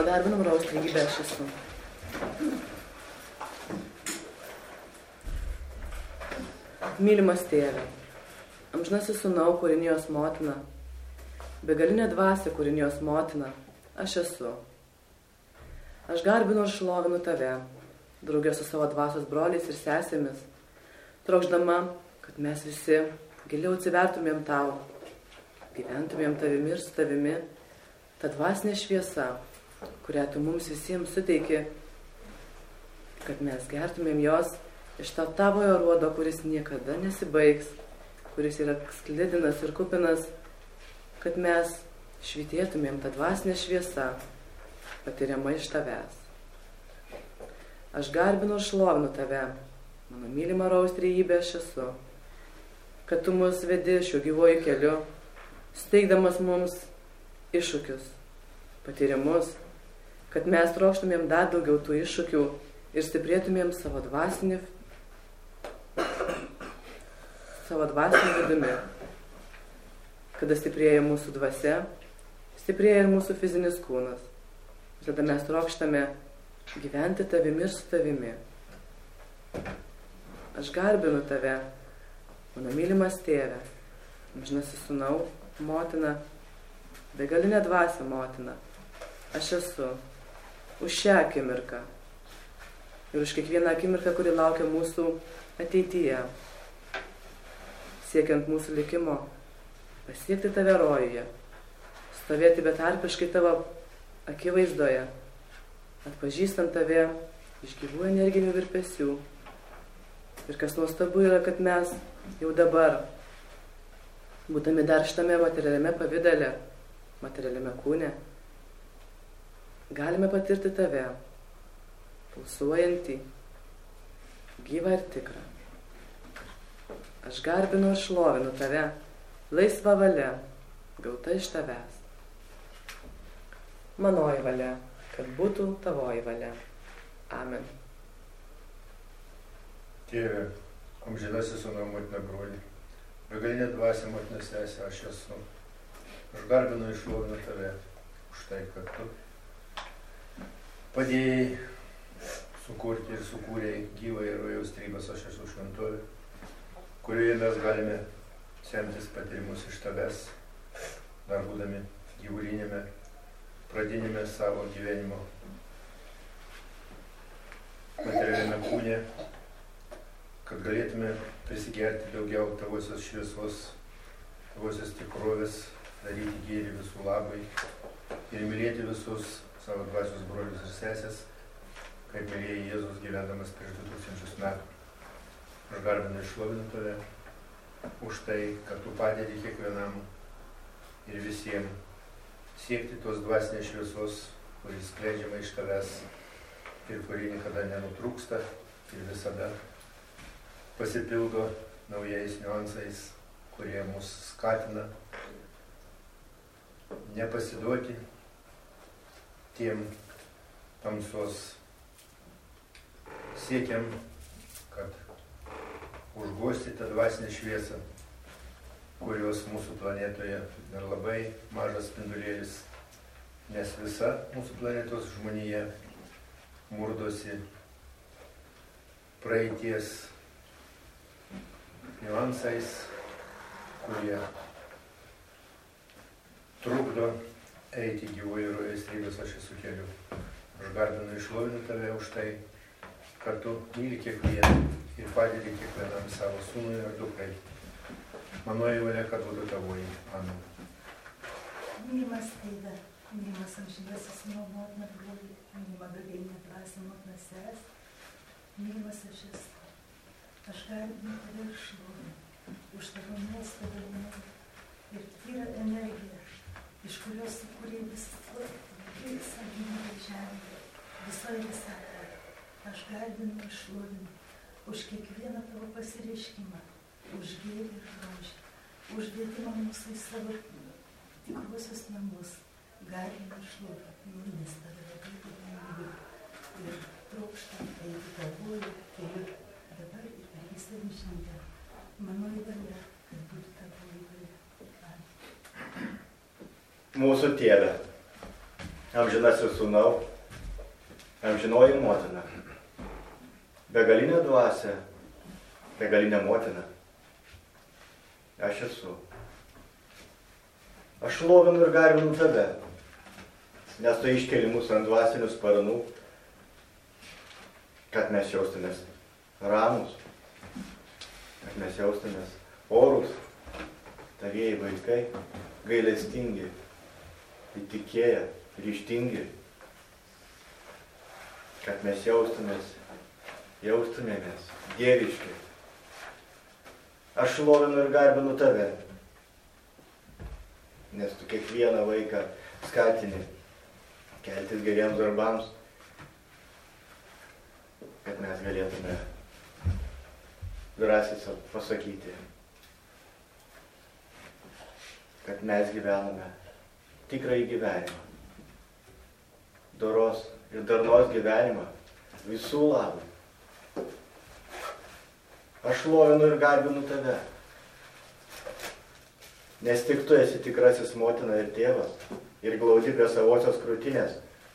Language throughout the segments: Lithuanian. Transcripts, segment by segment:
garbinam Rojaus trejybę aš esu. Mylimas tėve, amžinasis sūnau, kūrinijos motina, begalinė dvasia, kūrinijos motina, aš esu. Aš garbinu ir šlovinu tave, draugė su savo dvasios broliais ir sesėmis, trokšdama, kad mes visi giliau atsivertumėm tau, gyventumėm tavimi ir su tavimi, ta dvasinė šviesa, kurią tu mums visiems suteiki, kad mes gertumėm jos iš tavojo ruodo, kuris niekada nesibaigs, kuris yra sklidinas ir kupinas, kad mes švytėtumėm tą dvasinę šviesą, patiriamą iš tavęs. Aš garbinu ir šlovinu tave, mano mylima Rojaus trejybė aš esu, kad tu mus vedi šiuo gyvuoju keliu, steigdamas mums iššūkius, patyrimus, kad mes trokštumėm dar daugiau tų iššūkių ir stiprėtumėm savo dvasinį vidumi. Kada stiprėja mūsų dvasia, stiprėja ir mūsų fizinis kūnas. Tada mes trokštame gyventi tavimi ir su tavimi. Aš garbinu tave, mano mylimas tėve, amžinasis sūnau, motina, begalinė dvasia motina. Aš esu už šią akimirką ir už kiekvieną akimirką, kuri laukia mūsų ateityje, siekiant mūsų likimo, pasiekti tave rojuje, stovėti betarpiškai tavo akivaizdoje, atpažįstant tave iš gyvų energinių virpesių. Ir kas nuostabu yra, kad mes jau dabar, būdami dar šitame materialiame pavydale, materialiame kūne, galime patirti tave, pulsuojantį, gyvą ir tikrą. Aš garbinu ir šlovinu tave, laisva valia, gauta iš tavęs. Manoji valia, kad būtų tavoji valia. Amen. Tėve, amžinasis sūnau, motina, broli, begalinė dvasia, motina, sesė, aš esu. Aš garbinu ir šlovinu tave už tai, kad tu padėjai sukurti ir sukūrėjai gyvą ir Rojaus trejybės aš esu šventovė, kurioje mes galime semtis patyrimus iš tavęs, dar būdami gyvulinėme, pradinėme savo gyvenimo materialiame kūne, kad galėtume prisigerti daugiau tavosios šviesos, tavosios tikrovės, daryti gėrį visų labai ir mylėti visus savo dvasios brolius ir sesės, kaip mylėjai Jėzus gyvendamas prieš 2000 metų. Aš garbinu ir šlovinu tave už tai, kad tu padedi kiekvienam ir visiems siekti tos dvasinės šviesos, kuris skleidžiama iš tavęs ir kuri niekada nenutrūksta ir visada pasipildo naujais niuansais, kurie mus skatina nepasiduoti tiem tamsos siekiam, kad užgosti tą dvasinę šviesą, kurios mūsų planetoje dar labai mažas spindulėlis, nes visa mūsų planetos žmonija murdosi praeities niuansais, kurie trukdo eiti gyvuoju Rojaus trejybės aš esu keliu. Aš garbinu ir šlovinu tave už tai, kad tu myli kiekvieną ir padedi kiekvienam savo sūnui ir dukrai. Manoji valia, kad būtų tavoji. Amen. Mylimas tėve, mylimas amžinasis sūnau, motina, broli, mylima begalinė dvasia, motina, sesė, mylimas aš esu. Aš garbinu tave ir šlovinu už tavo nuostabą ir tyrą energiją, iš kurios sukūrė visą gyvybę žemėje, visoje visatoje. Aš garbinu ir šlovinu už kiekvieną tavo pasireiškimą, už gėrį ir grožį, už vedimą mūsų į savo tikruosius namus. Garbinu ir šlovinu, nes tave labai myliu ir trokštam eiti tavuoju keliu dabar ir per visą amžinybę. Manoji valia, kad būtų tavoji valia. Mūsų tėve, amžinasis sūnau, amžinoji motina, begalinė dvasia, begalinė motina. Aš esu. Aš šlovinu ir garbinu tave, nes tu iškeli mus ant dvasinių sparnų, kad mes jaustumės ramus, kad mes jaustumės orūs, tavieji vaikai, gailestingi, įtikėję, ryžtingi, kad mes jaustumėmės dieviški. Aš šlovinu ir garbinu tave, nes tu kiekvieną vaiką skatini keltis geriems darbams, kad mes galėtume drąsiai pasakyti, kad mes gyvename tikrąjį gyvenimą, doros ir darnos gyvenimą visų labui. Aš šlovinu ir garbinu tave, nes tik tu esi tikrasis motina ir tėvas ir glaudi prie savosios krūtinės.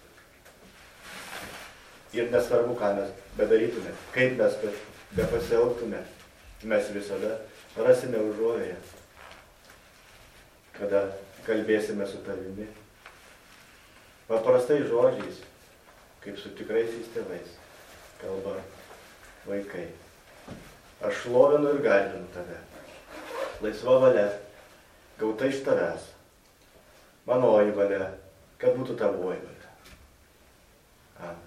Ir nesvarbu, ką mes bedarytume, kaip mes bepasielgtume, mes visada rasime užuovėją, kada kalbėsime su tavimi. Paprastai žodžiais, kaip su tikraisiais tėvais, kalba vaikai. Aš šlovinu ir garbinu tave. Laisva valia, gauta iš tavęs. Manoji valia, kad būtų tavoji valia. Amen.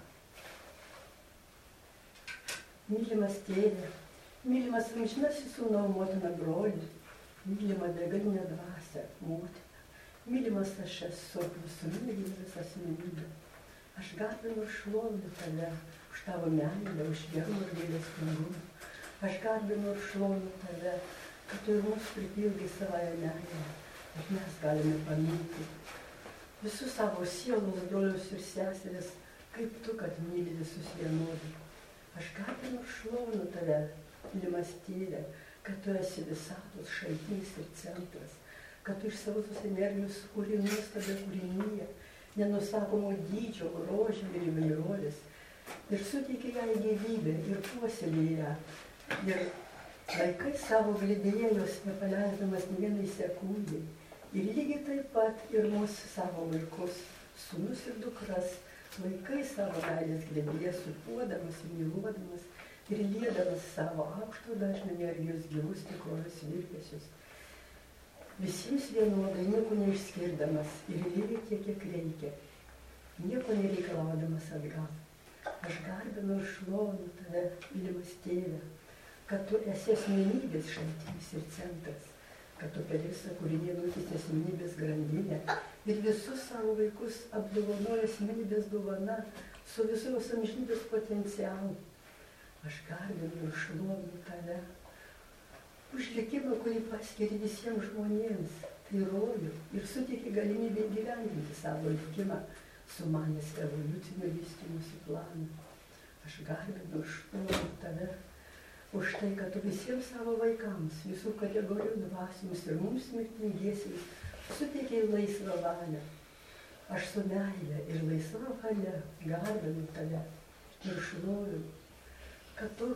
Mylimas tėve, mylimas amžinasis sūnau, motina, broli, mylima begalinė dvasia, motina. Mylimas aš esu, visų mylimas asmenybė. Aš garbinu ir šlovinu tave už tavo meilę, už gerumą ir gailestingumą. Aš garbinu ir šlovinu tave, kad tu ir mus pripildai savąją meilę, ir mes galime pamilti visus savo sielos brolius ir seseris, kaip tu, kad myli visus vienodai. Aš garbinu ir šlovinu tave, mylimas tėve, kad tu esi visatos šaltinis ir centras, kad tu iš savo tos energijos sukūrei nuostabią kūrinyje, nenusakomo dydžio, grožio ir įvairovės, ir suteikė jai gyvybę ir puoselėjo ją. Ir laikai savo glėbyje jos nepaleisdamas nė vienai sekundai. Ir lygiai taip pat ir mūsų savo vaikus, sūnus ir dukras, laikai savo meilės glėbyje supuodamas ir myluodamas ir liedamas savo aukšto dažnio energijos gyvus tikrovės virpesius. Visiems vienodai, nieko neišskirdamas ir lygiai tiek, kiek reikia, nieko nereikalaudamas atgal. Aš garbinu ir šlovinu tave, mylimas tėve, kad tu esi asmenybės šaltinis ir centras, kad tu per visą kūrinį nutisi asmenybės grandinę ir visus savo vaikus apdovanoja asmenybės dovana su visos amžinybės potencialu. Aš garbinu ir šlovinu tave už likimą, kurį paskiri visiems žmonėms, tai rojų ir suteikė galimybę įgyvendinti savo likimą, sumanęs evoliucinio vystymosi planą. Aš garbinu ir šlovinu tave už tai, kad tu visiems savo vaikams, visų kategorijų dvasiams ir mums mirtingiesiems suteikė laisvą valią. Aš su meile ir laisva valia garbinu tave ir šlovinu, kad tu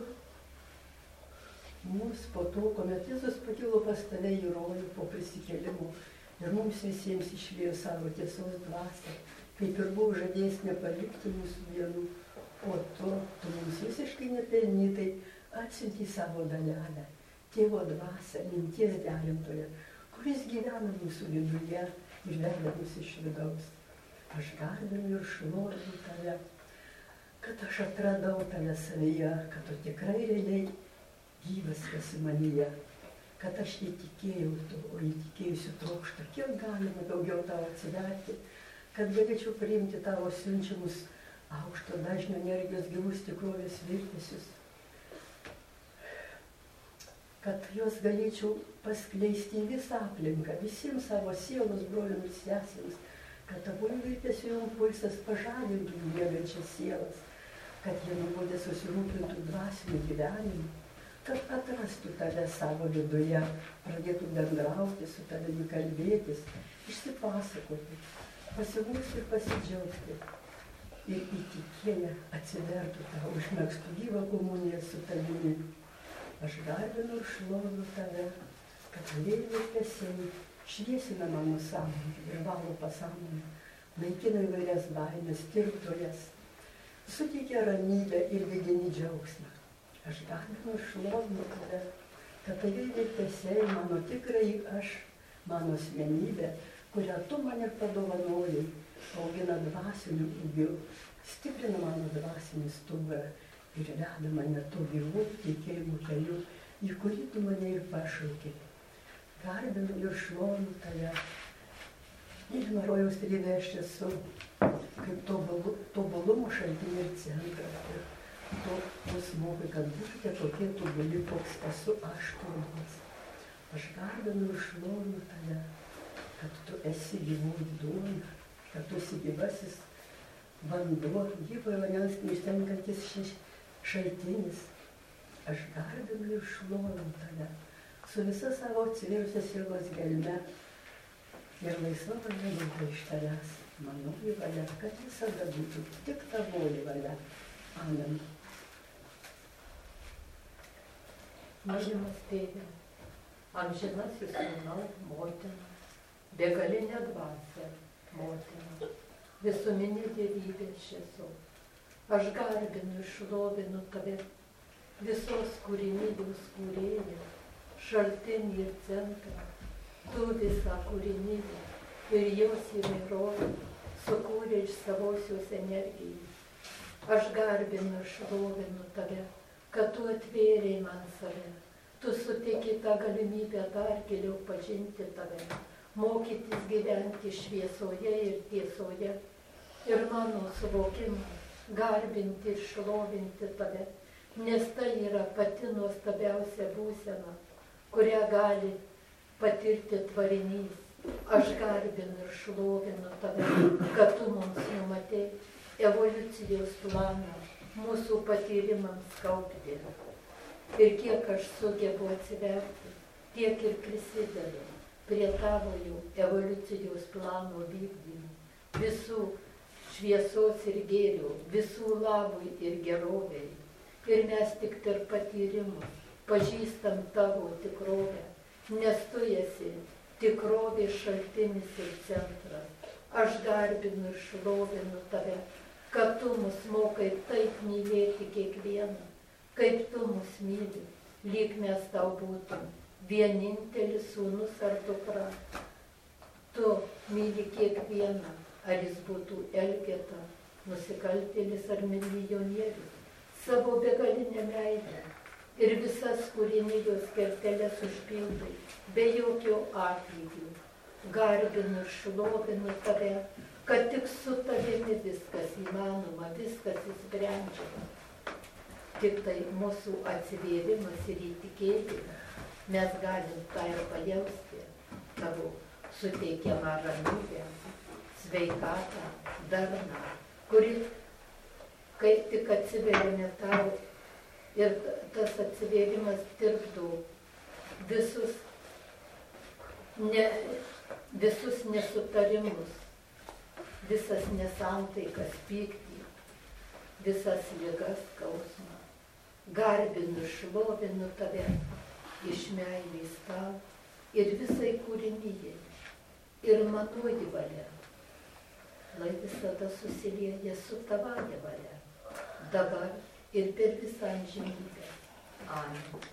mums po to, kuomet Jėzus pakilo pas tave į rojų po prisikėlimo ir mums visiems išliejo savo tiesos dvasią, kaip ir buvo žadėjęs nepalikti mūsų vienų, o tu mums visiškai nepelnytai atsiuntei savo dalelę, tėvo dvasią, minties derintoje, kuris gyvena mūsų viduje ir veda mus iš vidaus. Aš garbinu ir šlovinu tave, kad aš atradau tave savyje, kad tu tikrai realiai gyvas esi manyje, kad aš įtikėjau tu, o įtikėjusiu trokšta, kiek galima daugiau tavo atsiverti, kad galėčiau priimti tavo siunčiamus aukšto dažnio energijos gyvus tikrovės virpesius, kad juos galėčiau paskleisti į visą aplinką, visiems savo sielos broliams ir sesėms, kad tavo virpesių impulsas pažadintų miegančias sielas, kad jie nubudę susirūpintų dvasiniu gyvenimu, kad atrastų tave savo viduje, pradėtų bendrauti su tavimi, kalbėtis, išsipasakoti. pasibūs ir pasidžiaugti. Ir įtikėję atsivertų tą užmegztų gyvą komuniją su tavimi. Aš garbinu ir šlovinu tave, kad vėjai tiesiai šviesina mano sąmonę ir valo pasąmonę, naikina įvairias baimės, tirtojas, suteikia ramybę ir vidinį džiaugsmą. Aš garbinu ir šlovinu tave, kad vėjai tiesiai mano tikrai aš, mano asmenybė, kurią tu man ir padovanojai, augina dvasiniu ūgiu, stiprina mano dvasinį stuburą ir veda mane to gyvų tikėjimų keliu, į kurį tu mane ir pašaukė. Garbinu ir šlovinu tave. Mylimą rojaus tėvę aš esu kaip tobulumo šaltinį ir centrą. Ir tu mus mokai, kad būkite tokie tobuli, koks esu aš tobulas. Aš garbinu ir šlovinu tave, kad tu esi gyvoji duona, kad tu esi gyvasis vanduo, gyvojo vandens neištenkantis šaltinis. Aš garbinu ir šlovinu tave su visa savo atsivėrusios sielos gelme ir laisva valia liūdė iš tavęs. Manoji valia, kad visada būtų tik tavoji valia. Amen. Mylimas tėve, amžinasis sūnau, motina, begalinė dvasia, motina, visuminė dievybė šviesų. Aš garbinu ir šlovinu tave, visos kūrinybės kūrėjų, šaltinį ir centrą, tu visą kūrinybę ir jos įvairovę sukūrė iš savosios energijos. Aš garbinu ir šlovinu tave, kad tu atvėrei man save, tu suteiki tą galimybę dar giliau pažinti tave, mokytis gyventi šviesoje ir tiesoje. Ir mano suvokimas garbinti ir šlovinti tave, nes tai yra pati nuostabiausia būsena, kurią gali patirti tvarinys. Aš garbinu ir šlovinu tave, kad tu mums numatei evoliucijos planą mūsų patyrimams kaupti. Ir kiek aš sugebu atsiverti, tiek ir prisidedu prie tavojo evoliucijos plano vykdymo, visų šviesos ir gėrio, visų labui ir gerovei. Ir mes tik per patyrimus pažįstam tavo tikrovę, nes tu esi tikrovės šaltinis ir centras. Aš garbinu ir šlovinu tave, kad tu mus mokai taip mylėti kiekvieną, kaip tu mus myli, lyg mes tau būtum vienintelis sūnus ar dukra. Tu myli kiekvieną, ar jis būtų elgeta, nusikaltėlis ar milijonierius, savo begalinę meilę ir visas kūrinijos kerteles užpildai, be jokio atlygio. Garbinu ir šlovinu tave, kad tik su tavimi viskas įmanoma, viskas įsprendžiama. Tik tai mūsų atsivėrimas ir įtikėjimas, mes galim tą ir pajausti, tavo suteikiamą ramybę, sveikatą, darną, kuri, kai tik atsivėrėme tau, ir tas atsivėrimas tirpdo visus nesutarimus, visas nesantaikas, pyktį, visas ligas, skausmą. Garbinu, šlovinu tave iš meilės tau ir visai kūrinijai. Ir manoji valia, lai visada susilieja su tavaja valia, dabar ir per visą amžinybę. Amen.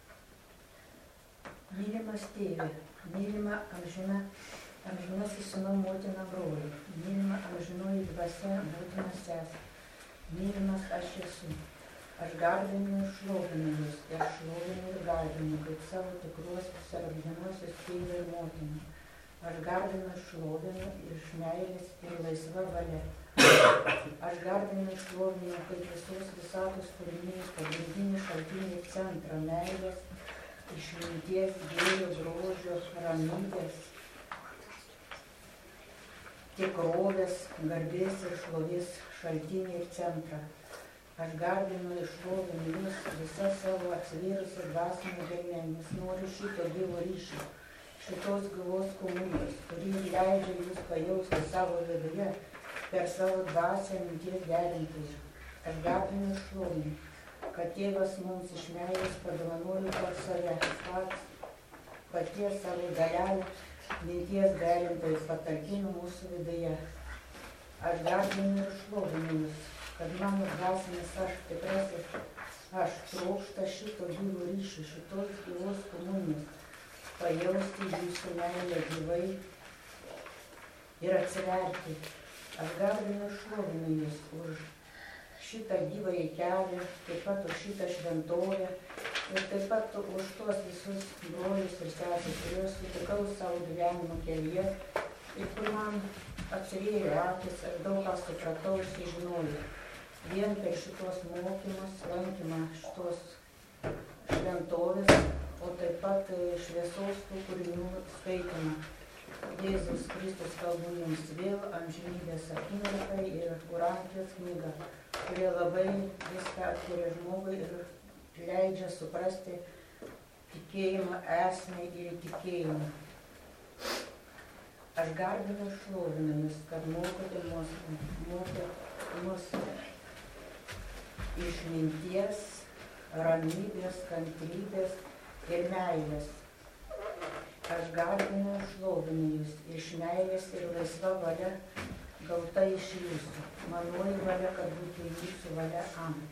Mylimas tėve, mylima amžinasis sūnau motina broli, mylima amžinoji dvasia motina sesė, mylimas aš esu. Aš garbinu ir šlovinu jūs, ir šlovinu ir garbinu, kaip savo tikruosius ir amžinuosius tėvą ir motiną. Aš garbinu ir šlovinu iš meilės ir laisva valia. Aš garbinu ir šlovinu kaip visos visatos kūrinijos pagrindinį šaltinį centrą meilės, išminties, gėrio, grožio, ramybės, tikrovės, garbės ir šlovės šaltinį ir centrą. Aš garbinu ir šlovinu jūs visą savo atsivėrusią dvasinę gelmę, nes noriu šito Dievo ryšio, šitos gyvos komunijos, kuri leidžia jūs pajausti savo viduje per savo dvasią minties derintoją. Aš garbinu ir šlovinu, kad Tėvas mums iš meilės padovanojo per save pats, paties savo dalelę minties derintojų patalpino mūsų viduje. Aš garbinu ir šlovinu jūs, kad mano dvasinis aš tikrasis, aš trokšta šito gyvo ryšio, šitos gyvos komunijos, pajausti jūsų meilę gyvai ir atsiverti. Aš garbinu ir šlovinu jūs už šitą gyvąjį kelią, taip pat už šitą šventovę ir taip pat už tuos visus brolius ir seses, kuriuos sutikau savo gyvenimo kelyje ir kur man atsivėrė akis ir daug ką supratau ir sužinojau. Vien per šitos mokymus, lankymą šitos šventovės, o taip pat šviesos tų kūrinių skaitymą. Jėzus Kristus kalbu jums vėl amžinybės akimirkai ir Urantijos knyga, kurie labai viską atkuria žmogui ir leidžia suprasti tikėjimą esmę ir tikėjimą. Aš garbinu ir šlovinu jūs, kad mokote mus išminties, ramybės, kantrybės ir meilės. Aš garbinu ir šlovinu jūs iš meilės ir laisva valia gauta iš jūsų. Manoji valia, kad būtų jūsų valia. Amen.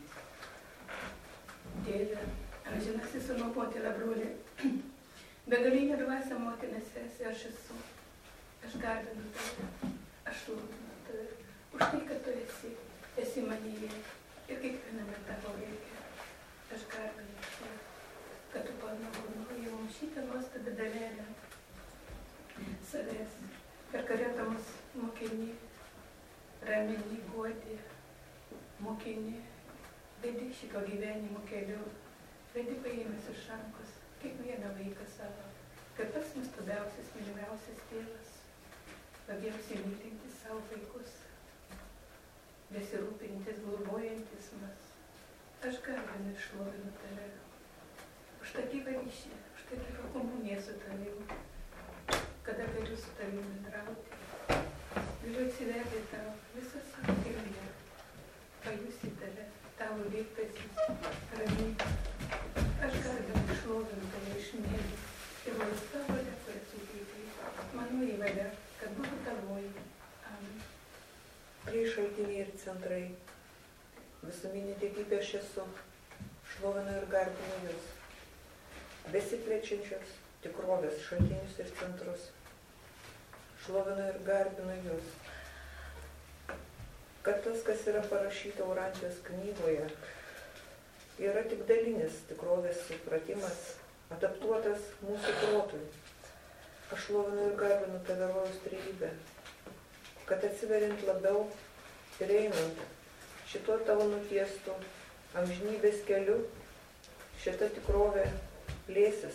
Tėve, amžinasis sūnau, motina, broli, begalinė dvasia, motina, sesė, aš esu. Aš garbinu tave, aš šlovinu tave už tai, kad tu esi manyje ir kiekviename tavo veike. Aš garbinu tave, kad tu padovanoji mums šitą nuostabią dalelę savęs, per kurią tu mus mokini, ramini, guodi, mokini, vedi šito gyvenimo keliu, vedi paėmęs iš rankos kiekvieną vaiką savo, kaip pats nuostabiausias, mylimiausias tėvas, labiausiai mylintis savo vaikus, besirūpintis, globojantis mus. Aš garbinu ir šlovinu tave už tą gyvą ryšį, už tą gyvą komuniją su tavimi, kada galiu su tavimi bendrauti, galiu atsiverti tau visą savo gyvenimą, pajusti tave, tavo veiktasis, ramybę. Aš garbinu ir šlovinu tave iš meilės ir laisva valia, kurią suteikai, manoji valia, kad būtų tavoji. Amen. Prieš šaltiniai ir centrai, visuminė dievybė aš esu, šlovinu ir garbinu jūs, besiplečiančios tikrovės šaltinius ir centrus. Šlovinu ir garbinu jūs, kad tas, kas yra parašyta Urantijos knygoje, yra tik dalinis tikrovės supratimas, adaptuotas mūsų protui. Aš šlovinu ir garbinu tave rojaus trejybę, kad atsiveriant labiau ir einant šituo tavo nutiestu amžinybės keliu, šita tikrovė plėsis,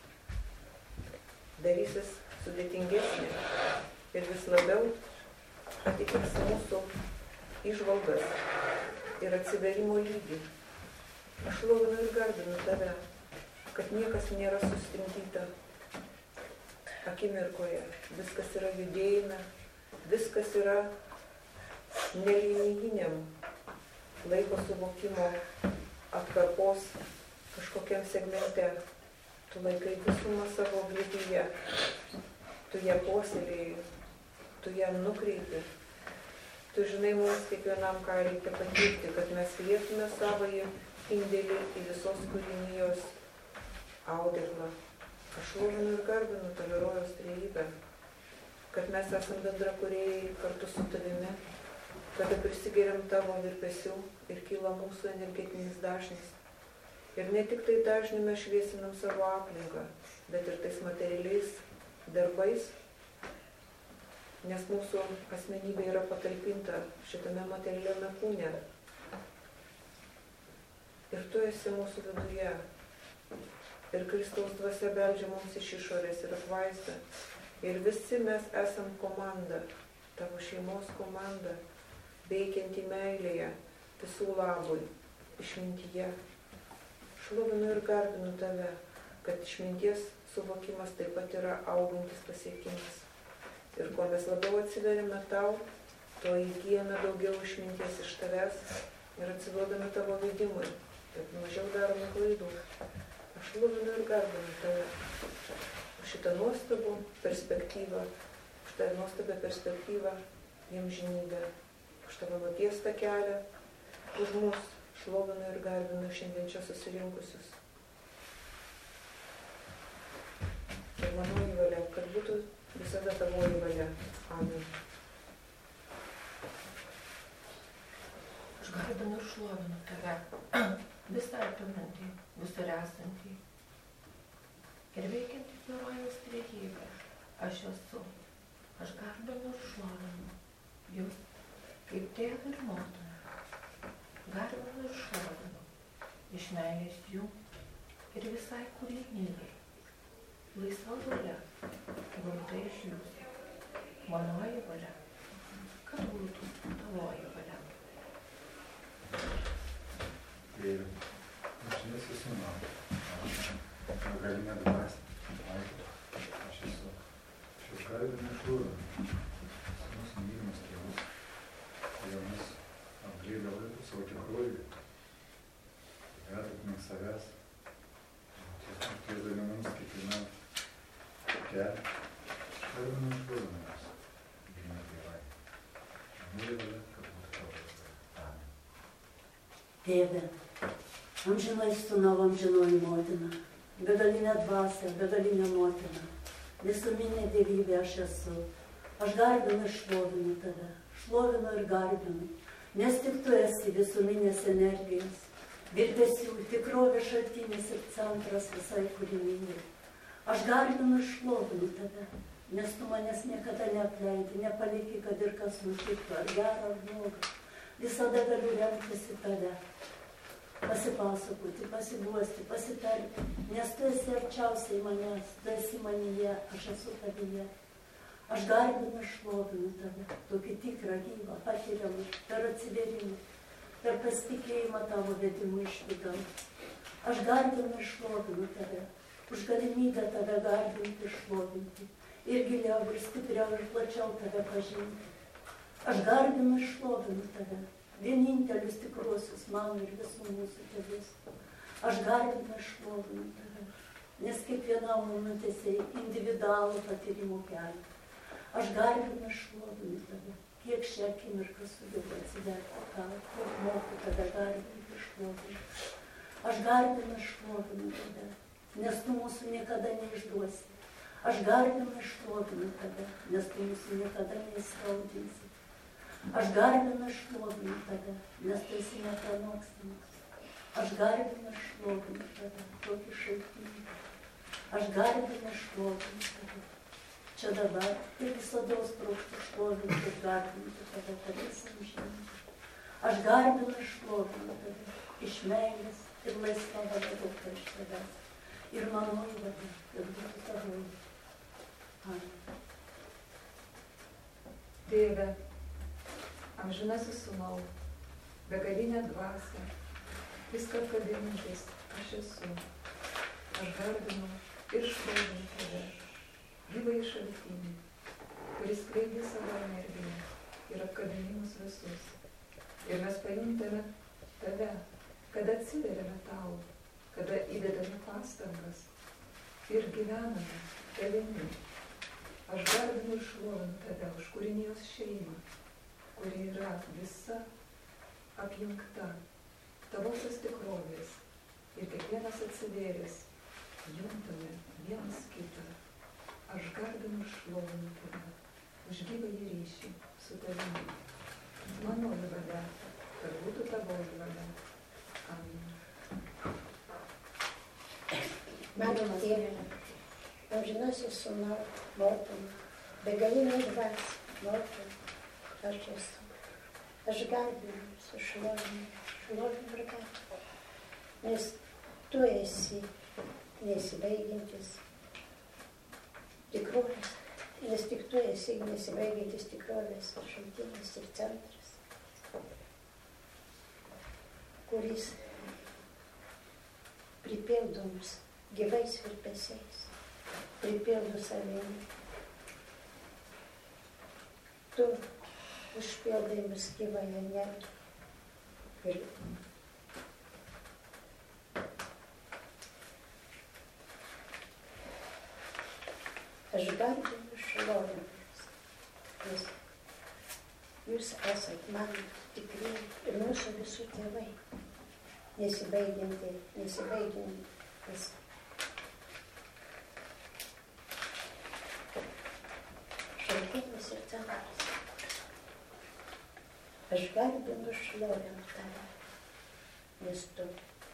darysis sudėtingesnė ir vis labiau atitiks mūsų įžvalgas ir atsiverimo lygį. Aš šlovinu ir garbinu tave, kad niekas nėra sustingdyta akimirkoje. Viskas yra judėjime, viskas yra nelinijiniam laiko suvokimo atkarpos kažkokiam segmente. Tu laikai visumą savo glėbyje, tu ją puoselėjai, tu ją nukreipi. Tu žinai mums kiekvienam, ką reikia patirti, kad mes lietume savąjį indėlį į visos kūrinijos audeklą. Aš šlovinu ir garbinu tave rojaus trejybę, kad mes esam bendrakūrėjai kartu su tavimi, kada prisigeriam tavo virpesių ir kyla mūsų energetinis dažnis. Ir ne tik tai dažnį mes šviesinam savo aplinką, bet ir tais materialiais darbais, nes mūsų asmenybė yra patalpinta šitame materialiame kūne. Ir tu esi mūsų viduje. Ir Kristaus dvasia beldžia mums iš išorės ir apvaizda. Ir visi mes esam komanda, tavo šeimos komanda, veikianti meilėje, visų labui, išmintyje. Šlovinu ir garbinu tave, kad išminties suvokimas taip pat yra augantis pasiekimas. Ir kuo mes labiau atsiverime tau, to įgyjame daugiau išminties iš tavęs ir atsiduodame tavo vedimui, bet mažiau darome klaidų. Aš šlovinu ir garbinu tave už šitą nuostabų perspektyvą, už tą nuostabią perspektyvą į amžinybę, už tavo nutiestą kelią, už mus šlovinu ir garbinu šiandien čia susirinkusius. Ir mano įvalia, kad būtų visada tavo įvalia. Amen. Aš garbinu ir šlovinu tave, visą apimantį, visur esantį. Ir veikiantį herojaus trejybę, aš esu. Aš garbinu ir šlovinu jūs, kaip tėvą ir motiną. Garbinu ir šlovinu, iš meilės jų ir visai kūrinijai. Laisva valia, gauta iš jūsų. Manoji valia, kad būtų tavoji valia. Ir amžinasis sūnau, begalinė dvasia, aš esu. Aš garbinu ir šlovinu sūnus mylimus tėvus, kurie mus apglėbė laiku savo tikrovį, vedant link savęs, tiesdami mums kiekvienam kelią. Garbinu ir šlovinu mus, gimė tėvai. Mylė valia, kad būtų tavo valia. Amen. Tėve, amžinai sūnau, amžinoji motina, begalinė dvasia, begalinė motina, visuminė dievybė aš esu. Aš garbinu ir šlovinu tave, šlovinu ir garbinu, nes tik tu esi visuminės energijos, virpesių, tikrovės šaltinis ir centras visai kūrinijai. Aš garbinu ir šlovinu tave, nes tu manęs niekada neapleidi, nepaliki, kad ir kas nutiktų, ar gerą, ar blogą. Visada galiu remtis į tave, pasipasakoti, pasiguosti, pasitarti, nes tu esi arčiausiai manęs, tu esi manyje, aš esu tavyje. Aš garbinu ir šlovinu tave, tokį tikrą, gyvą, patiriamą, per atsivėrimą, per pasitikėjimą tavo vedimu iš vidaus. Aš garbinu ir šlovinu tave, už galimybę tave garbinti ir šlovinti, ir giliau, ir stipriau, ir plačiau tave pažinti. Aš garbinu ir šlovinu tave, vienintelius tikruosius mano ir visų mūsų tėvus. Aš garbinu ir šlovinu tave, nes kiekvienam mums esi individualų patyrimų kelią. Aš garbinu ir šlovinu tave, kiek šią akimirką sugebu atsiverti tau, kiek moku tave garbinti ir šlovinti. Aš garbinu ir šlovinu tave, nes tu mūsų niekada neišduosi. Aš garbinu ir šlovinu tave, nes tu mūsų niekada neįskaudinsi. Aš garbinu ir šlovinu tave, nes tu esi nepranokstamas. Aš garbinu ir šlovinu tave, tokį šaltinį. Aš garbinu ir šlovinu tave. Čia dabar ir visados trokštu šlovinti ir garbinti tave, tavęs amžinai. Aš garbinu ir šlovinu tave, iš meilės ir laisva valia gauta iš tavęs. Ir manoji valia, kad būtų tavoji. Amen. Tėve, amžinasis sūnau, begalinė dvasia, viską apkabinantis aš esu. Aš garbinu ir šlovinu tave, gyvąjį šaltinį, kuris skleidė savo energiją ir apkabinimus visus. Ir mes pajuntame tave, kada atsiveriame tau, kada įdedame pastangas ir gyvename tavimi. Aš garbinu ir šlovinu tave už kūrinijos šeimą, kuri yra visa apjungta tavosios tikrovės ir kiekvienas atsivėręs juntame vienas kitą. Aš garbinu ir šlovinu tave už gyvąjį ryšį su tavimi. Manoji valia, kad būtų tavoji valia. Amen. Mano Tėve, amžinasis sūnau, motina, begalinė dvasia, motina, aš esu. Aš garbinu, šlovinu ir garbinu, nes tu esi nesibaigiantis tikrovės, nes tik tu esi nesibaigiantis tikrovės šaltinis ir centras, kuris pripildomas gyvais virpesiais, pripildo savimi. Tu užpildai mus gyvąją energiją. Ir aš garbinu šlovinu Jus, nes Jūs esat mano tikri ir mūsų visų tėvai, nesibaigiantis šaltinis ir centras. Aš garbinu šlovinu Tave, nes Tu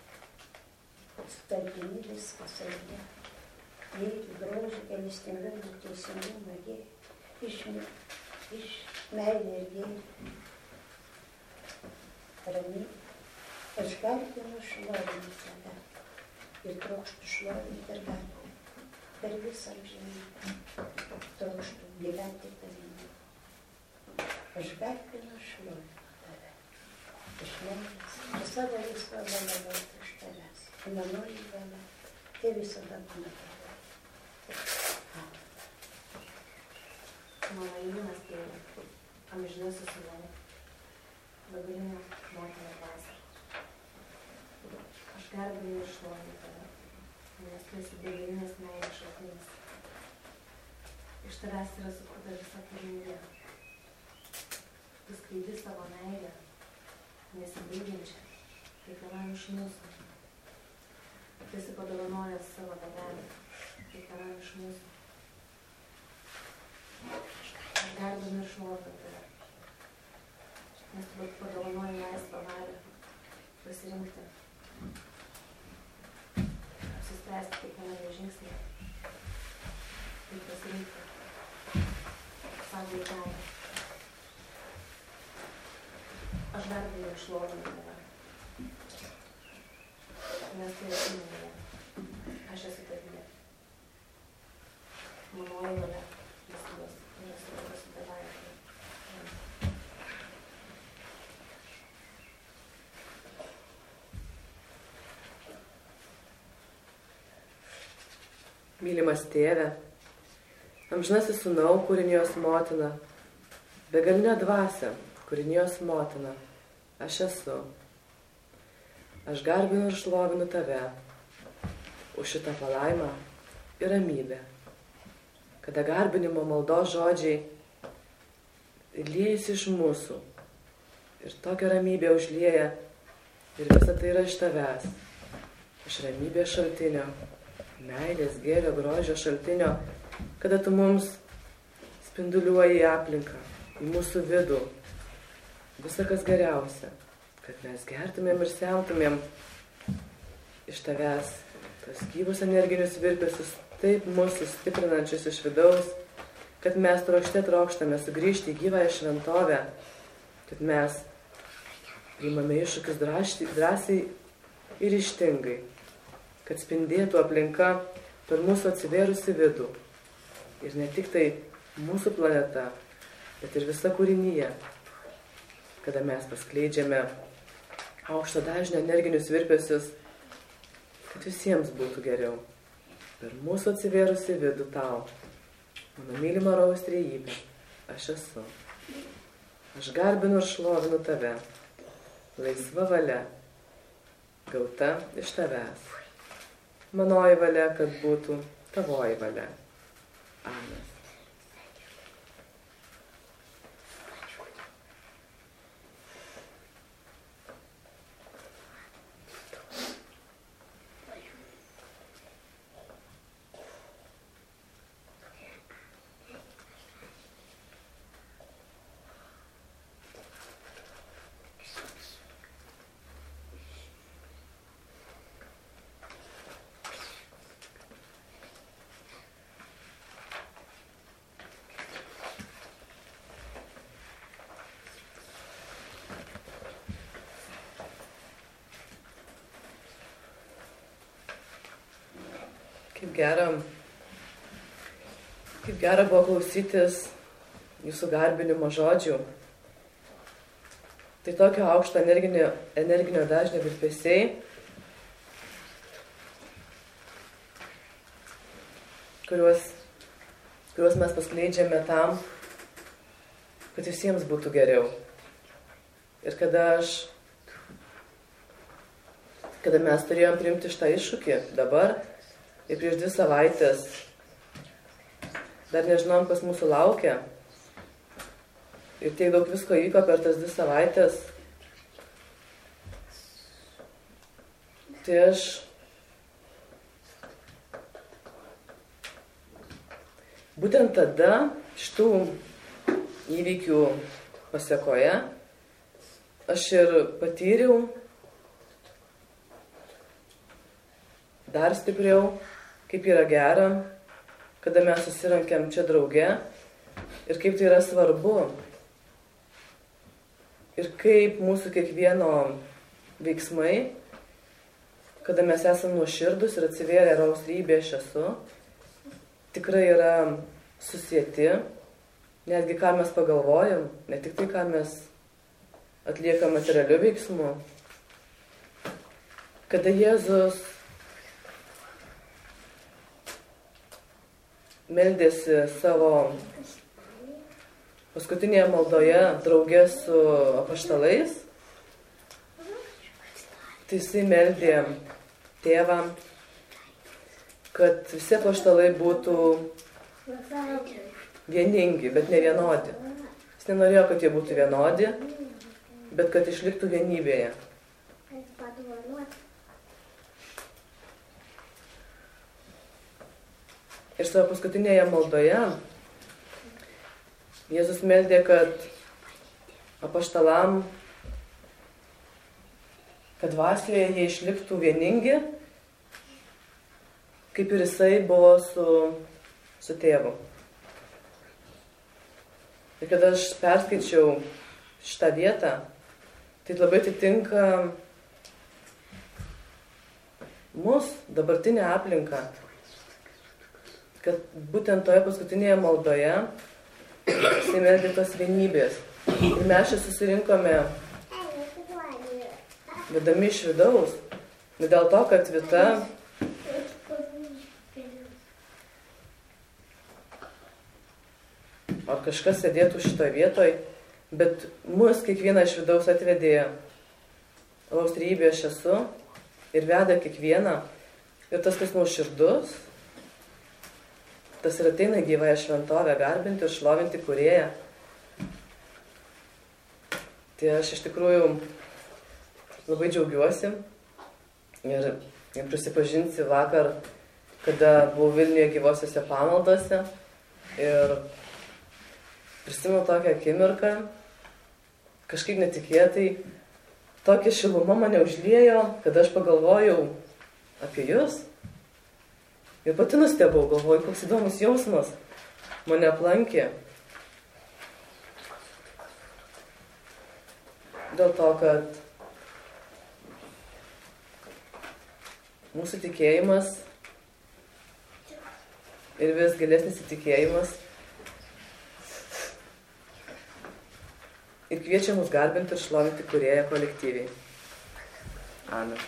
talpini viską savyje. Gėrį, grožį, gailestingumą, teisingumą, gėrį, iš meilę ir gėrį. Ramybė. Aš garbinu šlovinu Tave ir trokštu šlovinti ir garbinti per visą amžinybę. Trokštu gyventi Tavimi. Aš garbinu šlovinu Tave. Iš meilės, ir savo laisvą valią gauti iš Tavęs. Manoji valia, tai visada būna Tave. Mano mylimas Tėve, amžinasis Sūnau, begalinė motina dvasia. Aš garbinu ir šlovinu Tave, nes Tu esi begalinės meilės šaltinis. Iš Tavęs yra sukurta visa kūrinija. Tu skleidi savo meilę, nesibaigiančią, kiekvienam iš mūsų. Tu esi padovanojęs savo dalelę, kiekvienam iš mūsų. Aš garbinu ir šlovinu Tave, nes Tu padovanoji laisvą valią pasirinkti, apsispręsti kiekviename žingsnį ir pasirinkti savo įdėją. Aš garbinu ir šlovinu Tave, nes Tu esi manyje, aš esu Tavyje. Manoji valia, Kristus, ir esu su Tavąja. Mylimas Tėve, amžinasis Sūnau, kūrinijos motina, begalinė dvasia, kūrinijos motina, aš esu. Aš garbinu ir šlovinu Tave už šitą palaimą ir ramybę, kada garbinimo maldos žodžiai liejasi iš mūsų ir tokia ramybė užlieja ir visa tai yra iš Tavęs, iš ramybės šaltinio, meilės, gėrio, grožio šaltinio, kada Tu mums spinduliuoji į aplinką, į mūsų vidų, visą kas geriausia, kad mes gertumėm ir semtumėm iš Tavęs tas gyvus energinius virpesius, taip mūsų stiprinančius iš vidaus, kad mes trokštame sugrįžti į gyvąją šventovę, kad mes priimame iššūkius drąsiai ir ryžtingai, kad spindėtų aplinka per mūsų atsivėrusi vidų. Ir ne tik tai mūsų planeta, bet ir visa kūrinyje, kada mes paskleidžiame aukšto dažnio energinius virpesius, kad visiems būtų geriau. Per mūsų atsivėrusi vidų Tau, mano mylima Rojaus Trejybė, aš esu. Aš garbinu ir šlovinu Tave, laisva valia, gauta iš Tavęs. Manoji valia, kad būtų Tavoji valia. Amen. Kaip gera buvo klausytis Jūsų garbinimo žodžių. Tai tokio aukšto energinio dažnio virpesiai, kuriuos mes paskleidžiame tam, kad visiems būtų geriau. Ir kada mes turėjom priimti šitą iššūkį dabar ir prieš 2 savaitės, dar nežinom, kas mūsų laukia. Ir tiek daug visko įvyko per tas 2 savaitės. Tai aš būtent tada šitų įvykių pasekoje aš ir patyriau dar stipriau, kaip yra gera, kada mes susirankiam čia drauge ir kaip tai yra svarbu. Ir kaip mūsų kiekvieno veiksmai, kada mes esame nuoširdus ir atsivėrę Rojaus trejybėje aš esu, tikrai yra susieti, netgi ką mes pagalvojam, ne tik tai, ką mes atliekam materialiu veiksmu. Kada Jėzus meldėsi savo paskutinėje maldoje drauge su apaštalais, tai jisai meldė tėvą, kad visi apaštalai būtų vieningi, bet ne vienodi. Jis nenorėjo, kad jie būtų vienodi, bet kad išliktų vienybėje. Ir savo paskutinėje maldoje Jėzus meldė, kad apaštalam, kad dvasioje jie išliktų vieningi, kaip ir jisai buvo su tėvu. Ir kada aš perskaičiau šitą vietą, tai labai atitinka mus, dabartinę aplinką, kad būtent toje paskutinėje maldoje jisai meldė tos vienybės. Ir mes čia susirinkome vedami iš vidaus, ne dėl to, kad Vita ar kažkas sėdėtų šitoje vietoje, bet mus kiekvieną iš vidaus atvedė Rojaus trejybėje aš esu ir veda kiekvieną. Ir tas, kas nuoširdus, tas ir ateina į gyvąją šventovę garbinti ir šlovinti Kūrėją. Tai aš iš tikrųjų labai džiaugiuosi ir prisipažinsiu vakar, kada buvau Vilniuje gyvosiuose pamaldose ir prisimenu tokią akimirką, kažkaip netikėtai, tokia šiluma mane užliejo, kad aš pagalvojau apie jūs. Ir pati nustebau, galvoju, koks įdomus jausmas mane aplankė. Dėl to, kad mūsų tikėjimas ir vis gilesnis įtikėjimas ir kviečia mus garbinti ir šlovinti Kūrėją kolektyviai. Amen.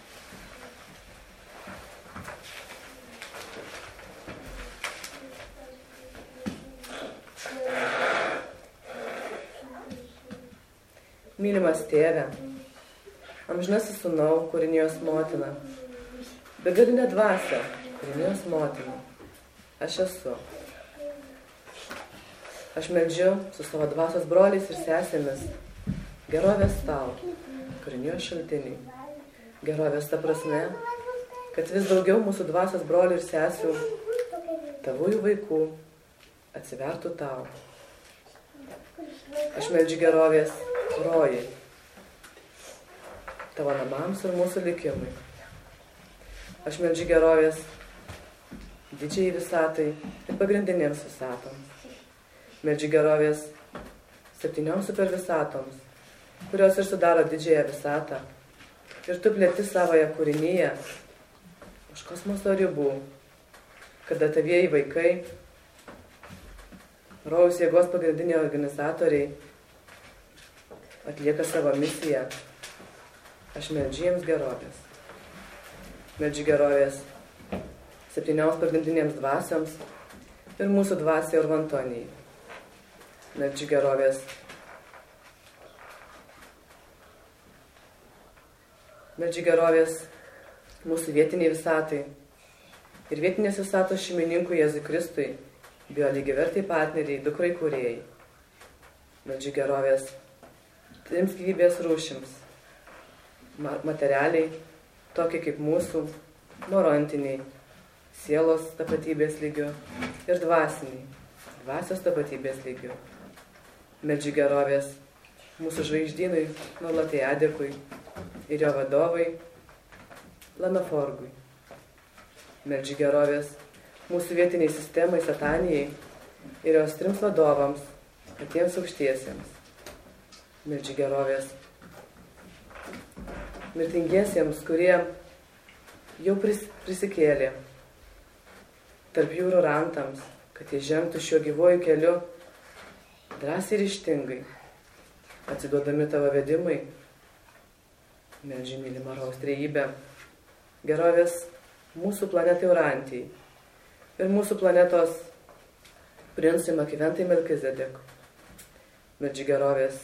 Mylimas tėve, amžinasis sūnau, kūrinijos motina, begalinė dvasia, kūrinijos motina, aš esu. Aš meldžiu su savo dvasios broliais ir sesėmis gerovės tau, kūrinijos šaltiniai. Gerovės ta prasme, kad vis daugiau mūsų dvasios brolių ir sesių, tavųjų vaikų, atsivertų tau. Aš meldžiu gerovės rojai, tavo namams ir mūsų likimui. Aš meldžiu gerovės didžiai visatai ir pagrindinėms visatoms. Meldžiu gerovės 7 supervisatoms, kurios ir sudaro didžiąją visatą. Ir tu plėti savoje kūrinyje už kosmoso ribų, kada tavieji vaikai, Rojaus jėgos pagrindiniai organizatoriai, atlieka savo misiją. Aš meldžiu jiems gerovės. Meldžiu gerovės 7 pagrindinėms dvasioms ir mūsų dvasiai Urvantonijai. Meldžiu gerovės. Meldžiu gerovės mūsų vietiniai visatai ir vietinės visatos šeimininkui Jėzui Kristui, biolygiavertai partneriai, dukrai kūrėjai. Meldžiu gerovės 3 gyvybės rūšims. Materialiai, tokie kaip mūsų, morantiniai, sielos tapatybės lygių ir dvasiniai, dvasios tapatybės lygių. Meldžiu gerovės mūsų žvaigždynui Nulatejadekui ir jo vadovai Lanaforgui. Meldžiu gerovės mūsų vietiniai sistemai Satanijai ir jos 3 vadovams, patiems aukštiesiems. Meldžiu gerovės mirtingiesiems, kurie jau prisikėlė, tarp jūrų rantams, kad jie žengtų šiuo gyvuoju keliu drąsiai ir ryžtingai, atsiduodami tavo vedimai. Meldžiu mylimą Rojaus Trejybę, gerovės mūsų planetai Urantijai ir mūsų planetos princui Makiventai Melkizedekui. Meldžiu gerovės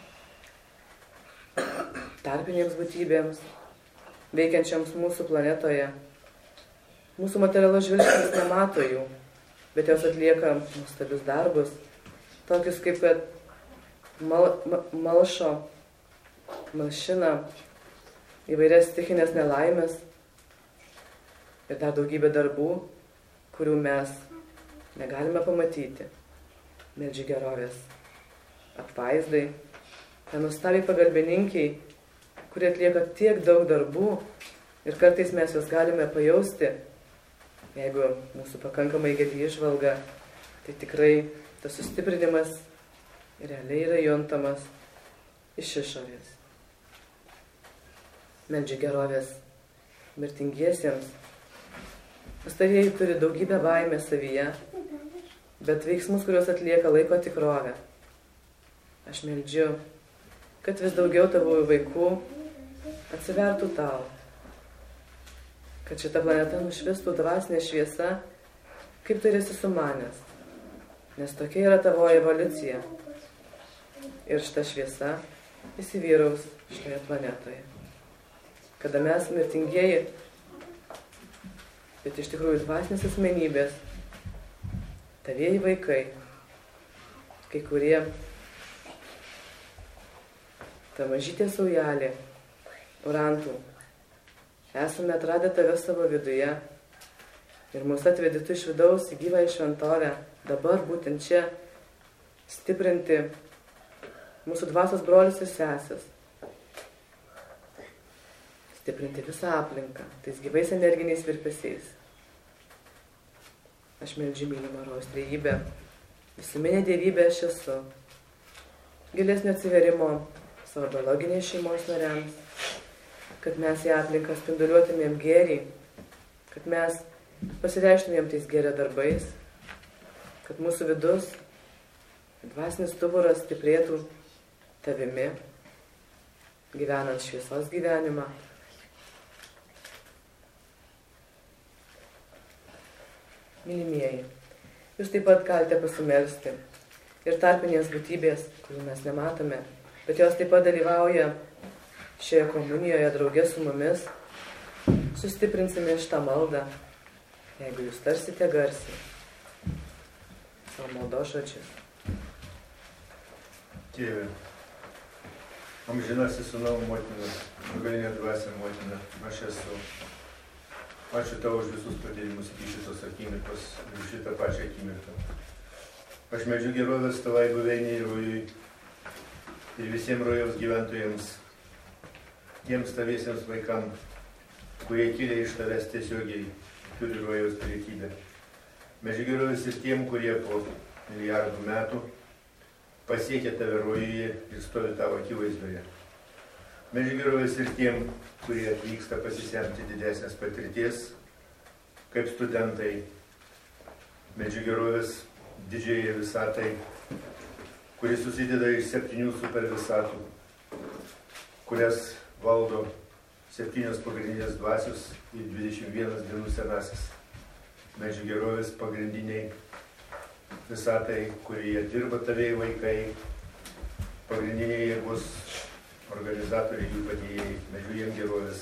tarpinėms būtybėms, veikiančiams mūsų planetoje. Mūsų materialus žvilgsnis nemato jų, bet jos atlieka nuostabius darbus, tokius kaip kad malšina įvairias stichinės nelaimės ir dar daugybė darbų, kurių mes negalime pamatyti. Meldžiu gerovės apvaizdai, ten nuostabiai pagalbininkiai, kurie atlieka tiek daug darbų ir kartais mes juos galime pajausti. Jeigu mūsų pakankamai gili įžvalga, tai tikrai tas sustiprinimas realiai yra juntamas iš išorės. Meldžiu gerovės mirtingiesiems. Pastarieji turi daugybę baimės savyje, bet veiksmus, kuriuos atlieka, laiko tikrovę. Aš meldžiu, kad vis daugiau tavo vaikų atsivertų tau, kad šita planeta nušvistų dvasinė šviesa, kaip tu esi sumanęs, nes tokia yra tavo evoliucija. Ir šita šviesa įsivyraus šitoje planetoje. Kada mes mirtingieji, bet iš tikrųjų dvasinės asmenybės, tavieji vaikai, kai kurie, ta mažytė saujelė, Urantų, esame atradę tave savo viduje ir mūsų atvedi tu iš vidaus į gyvąją šventovę, dabar būtent čia stiprinti mūsų dvasios brolius ir sesės, stiprinti visą aplinką, tais gyvais energiniais virpesiais. Aš meldžiu mylimą Rojaus Trejybę, visuminė dievybė aš esu, gilesnio atsiverimo savo biologinės šeimos nariams, kad mes į aplinką spinduliuotumėm gėrį, kad mes pasireikštumėm tais gėrio darbais, kad mūsų vidus, dvasinis stuburas stiprėtų tavimi, gyvenant šviesos gyvenimą. Mylimieji, jūs taip pat galite pasimelsti ir tarpinės būtybės, kurių mes nematome, bet jos taip pat dalyvauja šioje komunijoje draugė su mumis, sustiprinsime šitą maldą, jeigu jūs tarsite garsiai savo maldos žodžius. Tėve, amžinasis sūnau motina, nugalinė dvasia motina, aš esu. Ačiū tau už visus padėjimus iki šitos akimirkos ir šitą pačią akimirką. Aš meldžiu gerovės tavai buveiniai Rojui ir visiems Rojaus gyventojams, tiems taviesiems vaikams, kurie kilę iš tavęs tiesiogiai turi Rojaus pilietybę. Meldžiu gerovės ir tiem, kurie po milijardų metų pasiekė tave Rojuje ir stovi tavo akivaizdoje. Meldžiu gerovės ir tiem, kurie atvyksta pasisemti didesnės patirties, kaip studentai. Meldžiu gerovės didžiai visatai, kuris susideda iš 7 supervisatų, kurias valdo 7 pagrindinės dvasios ir 21 dienų senasis. medžių gerovės pagrindiniai visatai, kurie dirba tavėjai vaikai, pagrindiniai jėgos organizatoriai, jų padėjėjai, medžių jiem gerovės.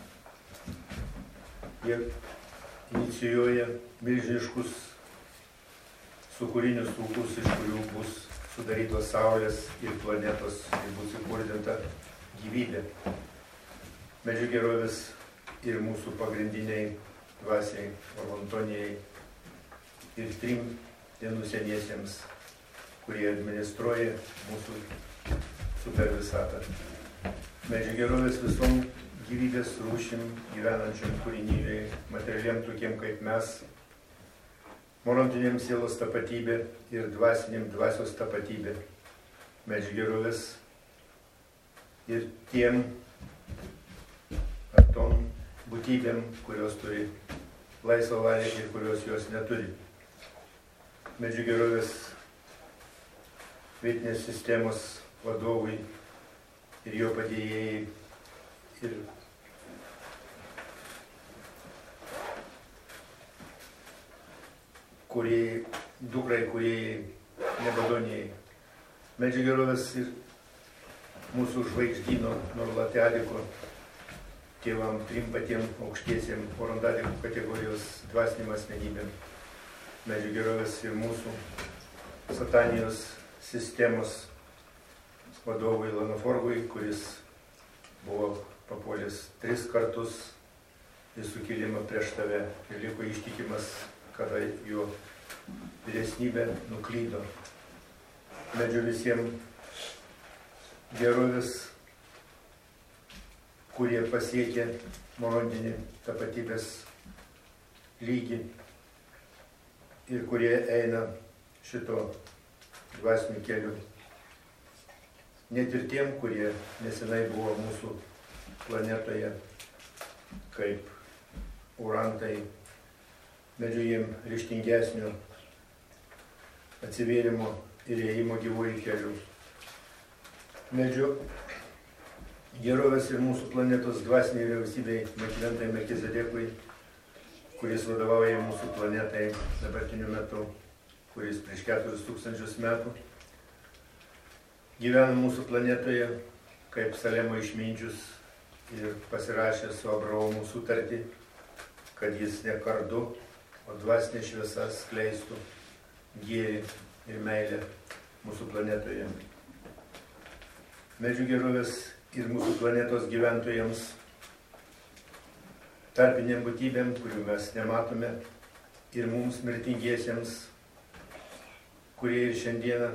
Jie inicijuoja milžiniškus sukūrinius ūkus, iš kurių bus sudarytos saulės ir planetos ir bus įkurdinta gyvybė. Medžių gerovės ir mūsų pagrindiniai dvasiai, Orlantonijai ir 3 dienų seniesiems, kurie administruoja mūsų super visatą. Medžių gerovės visom gyvybės rūšim gyvenančiam kūrinyje, materialiam tokiem kaip mes, morantiniam sielos tapatybė ir dvasiniam dvasios tapatybė. Medžių gerovės ir tiem ar tom būtybėm, kurios turi laisvą valią ir kurios jos neturi. Medžių gerovės vietinės sistemos vadovui ir jo padėjėjai ir dukrai, kūrėjai, nebadonėjai. Medžių gerovės ir mūsų žvaigždyno Nurlateliko tėvam 3 patiem aukštiesiem Orandalikų kategorijos dvasiniam asmenybėm. Medžių gerovės ir mūsų satanijos sistemos vadovui Lanoforgui, kuris buvo papuolęs 3 kartus į sukilimą prieš tave ir liko ištikimas, kada jo vyresnybė nuklydo. Medžių visiems gerovės, kurie pasiekė morontinį tapatybės lygį ir kurie eina šito dvasiniu keliu. Net ir tiem, kurie nesenai buvo mūsų planetoje, kaip urantai, medžių jiem ryžtingesnio atsivėrimo ir ėjimo gyvųjų kelių. Medžių gerovės ir mūsų planetos dvasiniai vyriausybei Melkiventai Melkizedekui, kuris vadovauja mūsų planetai dabartiniu metu, kuris prieš 4000 metų gyvena mūsų planetoje kaip Salemo išminčius ir pasirašė su Abraomu sutartį, kad jis ne kardu, o dvasinė šviesa skleistų gėrį ir meilę mūsų planetoje. Medžių gerovės ir mūsų planetos gyventojams, tarpiniam būtybėm, kurių mes nematome, ir mums mirtingiesiems, kurie ir šiandieną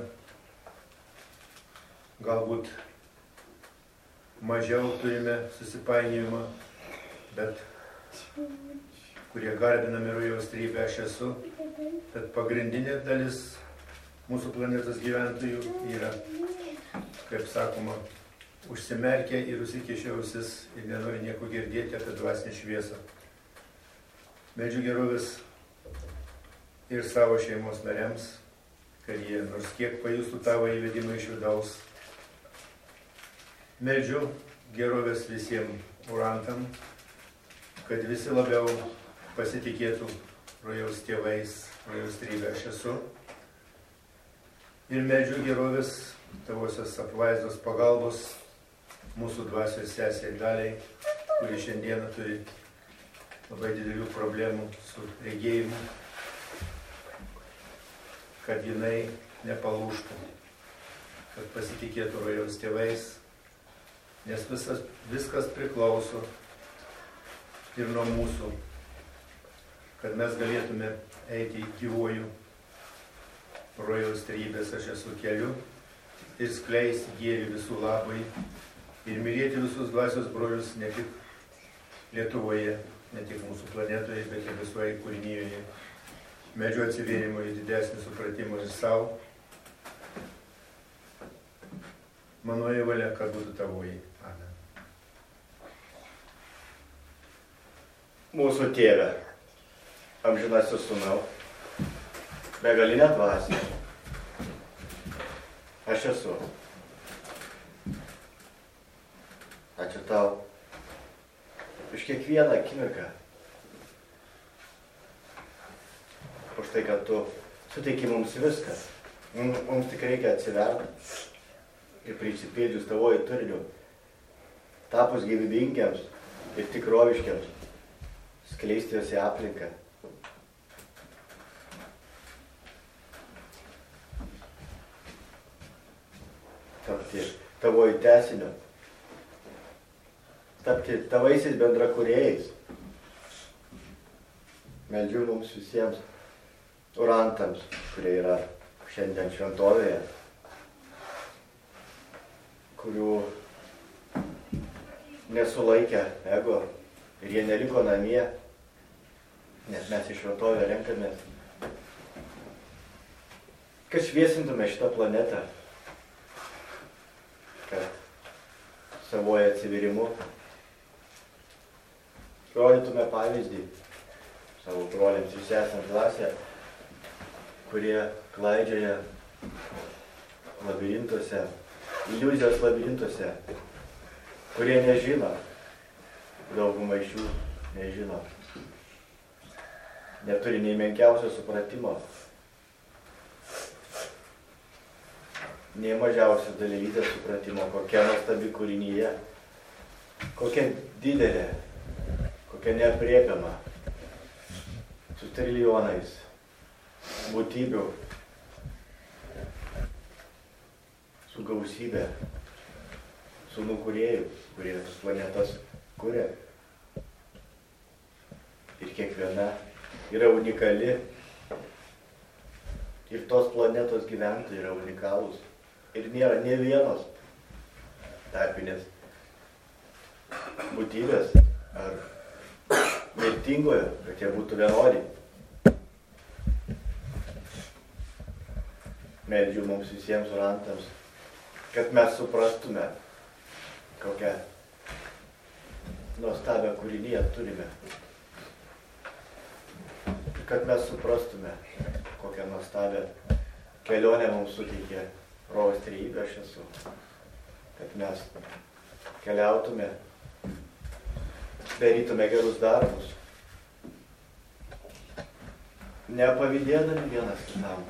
galbūt mažiau turime susipainiojimą, bet kurie garbinami rojaus trybę aš esu, bet pagrindinė dalis mūsų planetos gyventojų yra, kaip sakoma, užsimerkia ir užsikešia ausis ir nenori nieko girdėti apie dvasinę šviesą. Medžių gerovės ir savo šeimos nariams, kad jie nors kiek pajustų tavo įvedimą iš vidaus. Medžių gerovės visiems urantam, kad visi labiau pasitikėtų rojaus tėvais, rojaus trybę aš esu. Ir medžių gerovės tavosios apvaizdos pagalbos mūsų dvasios sesė Daliai, kuri šiandieną turi labai didelių problemų su regėjimu, kad jinai nepalūžtų, kad pasitikėtų rojaus tėvais, nes viskas priklauso ir nuo mūsų, kad mes galėtume eiti gyvuoju rojaus trybės aš esu keliu ir skleisti gėrį visų labui ir mylėti visus dvasios brolius ne tik Lietuvoje, ne tik mūsų planetoje, bet ir visoje kūrinyje. Medžių atsivėrimo į didesnį supratimą ir savo. Manoji valia, kad būtų tavoji. Amen. Mūsų tėve, amžinasis sūnau, begalinė dvasia, aš esu. Ačiū tau už kiekvieną akimirką, už tai, kad tu suteiki mums viską. Mums tik reikia atsiverti ir prisipildžius tavoji turiniu, tapus gyvybingiams ir tikroviškiams, skleisti juos į aplinką. Tapti tavoji tęsiniu, tapti tavaisiais bendrakūrėjais. Meldžiu mums visiems orantams, kurie yra šiandien šventovėje, kurių nesulaikė ego ir jie neliko namie, nes mes į šventovę renkamės, kad šviesintume šitą planetą, kad savoje atsivirimu rodytume pavyzdį savo broliams ir sesėms klasėje, kurie klaidžioja labirintuose, iliuzijos labirintuose, kurie nežino, dauguma iš jų nežino, neturi nei menkiausio supratimo, nei mažiausio dalelytės supratimo, kokia nuostabi kūrinyje, kokia didelė, kokia neapriepiama, su trilijonais būtybių, su gausybė, su nukūrėjų, kurie tas planetas kuria. Ir kiekviena yra unikali. Ir tos planetos gyventojai yra unikalūs. Ir nėra nė vienos tarpinės būtybės ar mirtingojo, kad jie būtų vienodi. Meldžiu mums visiems orantams, kad mes suprastume, kokią nuostabią kūriniją turime. Kad mes suprastume, kokią nuostabią kelionę mums suteikė Rojaus trejybė aš esu. Kad mes keliautume, darytume gerus darbus, nepavydėdami vienas kitam,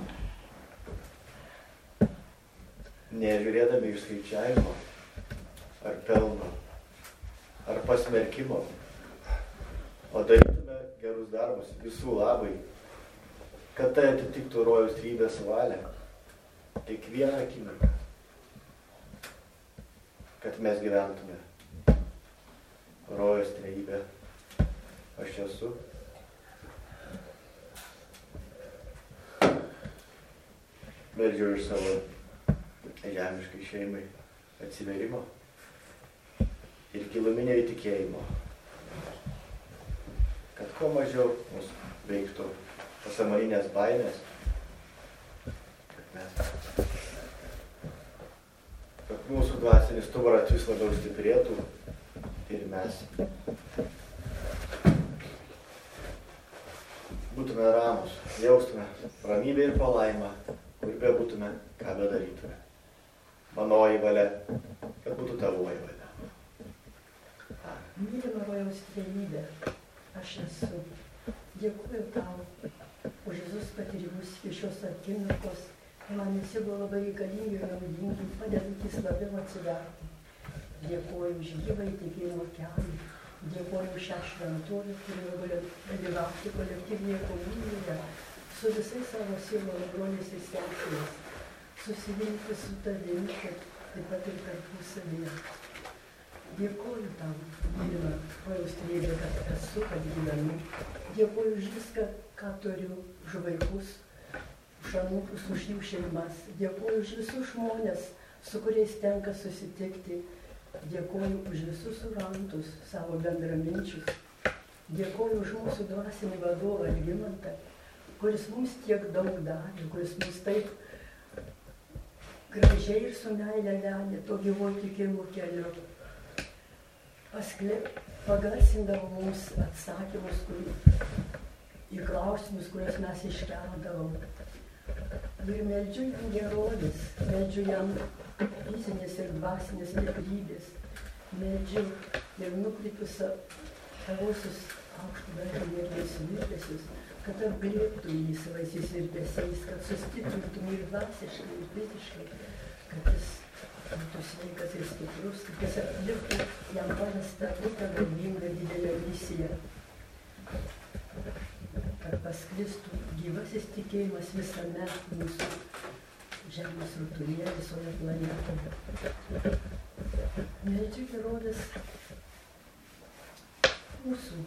nežiūrėdami išskaičiavimo, ar pelno, ar pasmerkimo, o darytume gerus darbus visų labai, kad tai atitiktų Rojaus trejybės valią, kiekvieną akimirką, kad mes gyventume Rojaus trejybę aš esu. Meldžiu ir savo žemiškai šeimai atsiverimo ir giluminio įtikėjimo, kad kuo mažiau mus veiktų pasąmoninės baimės, kad mūsų dvasinis stuburas vis labiau stiprėtų ir mes būtume ramus, jaustume ramybę ir palaimą, kur be būtume, ką bedarytume. Manoji valia, kad būtų tavoji valia. Mylima Rojaus trejybė, aš esu. Dėkuoju tau už visus patyrimus iki šios akimirkos. Man visi buvo labai reikalingi ir naudingi, padedantys labiau atsiverti. Dėkuoju už gyvą įtikėjimo kelią. Dėkuoju už šią šventovę, kuri gali dalyvauti kolektyvinėje komunijoje su visais savo sielos broliais ir sesėmis, susivienyti su tavimi, taip pat ir tarpusavyje. Dėkuoju tau, mylima Rojaus trejybė, kad esu, kad gyvenu. Dėkuoju už viską, ką turiu, už vaikus, už anūkus, už jų šeimas. Dėkuoju už visus žmonės, su kuriais tenka susitikti. Dėkuoju už visus orantus, savo bendraminčius. Dėkuoju už mūsų dvasinį vadovą Algimantą, kuris mums tiek daug davė, kuris mums taip gražiai ir su meile vedė to gyvo tikėjimo keliu. Pagarsindavo mums atsakymus į klausimus, kuriuos mes iškeldavom. Ir meldžiu jam gerovės, meldžiu jam fizinės ir dvasinės stiprybės, meldžiu ir nukreipiu savosius aukštų dangų virpesius, kad apglėbtų jį savaisiais virpesiais, kad sustiprintum ir dvasiškai, ir fiziškai, kad jis būtų sveikas ir stiprus, kad jis atliktų jam pavestą kitą garbingą didelę misiją, kad pasklistų gyvasis tikėjimas visame mūsų žemės rutulyje, visoje planetoje. Meldžiu gerovės mūsų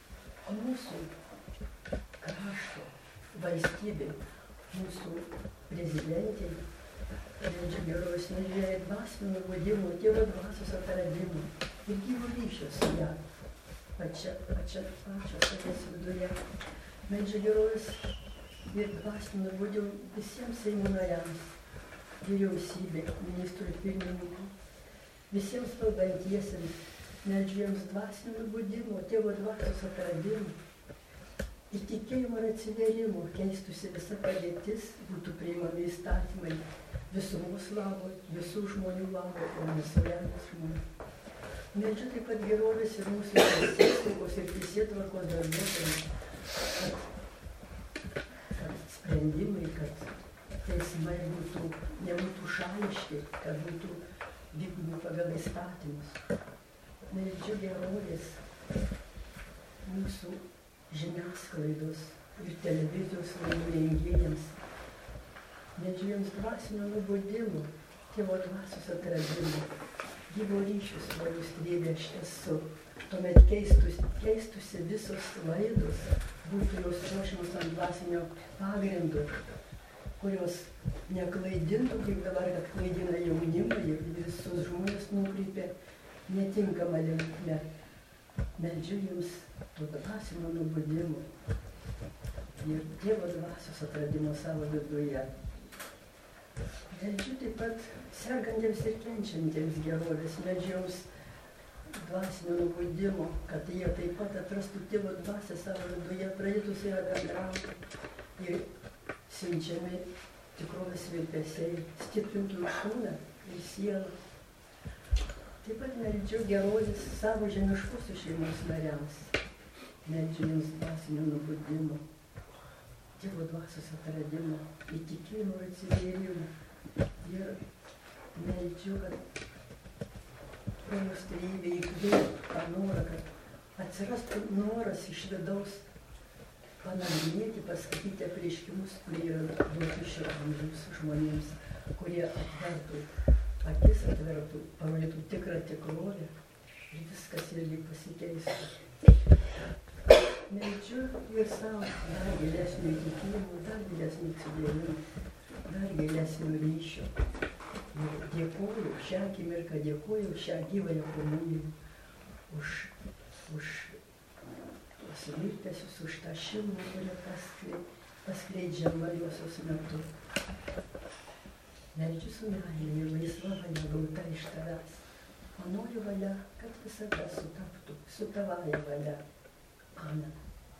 krašto, valstybė, mūsų prezidentai, meldžiu gerovės nežiūrėjai dvasinio nubudimo, Tėvo dvasios atradimo ir gyvo ryšio su ją, pačio savęs viduje. Meldžiu gerovės ir dvasinio nubudimo visiems Seimo nariams, vyriausybė, ministrų pirmininkų, visiems valdantiesiems, meldžiu jiems dvasinio nubudimo, Tėvo dvasios atradimo, įtikėjimo ir atsiverimo, keistųsi visa padėtis, būtų priimami įstatymai visumos labui, visų žmonių labui, o ne saviems žmonių. Meldžiu taip pat gerovės ir mūsų teisėsaugos ir teisėtvarkos darbuotojams, kad sprendimai, kad teismai nebūtų šališki, kad būtų vykdomi pagal įstatymus. Meldžiu gerovės mūsų žiniasklaidos ir televizijos laidų rengėjams. Meldžiu jiems dvasinio nubudimo, Tėvo dvasios atradimo, gyvo ryšių su Marijos Trejybe aš esu. Tuomet keistųsi visos laidos, būtų jos ruošiamos ant dvasinio pagrindo, kurios neklaidintų, kaip dabar, kad klaidina jaunimą ir visus žmonės nukreipia netinkamą linkme. Meldžiu jums to dvasinio nubudimo ir Dievo dvasios atradimo savo viduje. Meldžiu taip pat sergantiems ir kenčiantiems gerovės, meldžiu jums dvasinio nubudimo, kad jie taip pat atrastų Tėvo dvasią savo viduje, pradėtų su ją bendrauti ir siunčiami tikrovės virpesiai, stiprintų kūną ir sielą. Taip pat meldžiu gerovės savo žemiškosios šeimos nariams. Meldžiu jums dvasinio nubudimo, Dievo dvasios atradimo, įtikėjimo ir atsivėrimo. Ir meldžiu, kad Marijos Trejybė įkvėptų tą norą, kad atsirastų noras iš vidaus panagrinėti, paskaityti apreiškimus, kurie yra duoti šio amžiaus žmonėms, kurie atvertų akis, parodytų tikrą tikrovę ir viskas irgi pasikeistų. Meldžiu ir savo dar gilesnio įtikėjimo, dar gilesnio atsivėrimo, dar gilesnio ryšio. Ir dėkuoju šią akimirką, dėkuoju šią gyvąją komuniją už tuos virpesius, už tą šilumą, kurią paskleidžia Marijos metu. Meldžiu su meilė ir laisva valia gauta iš tavęs. Manoji valia, kad visada sutaptų su tavąja valia. Amen.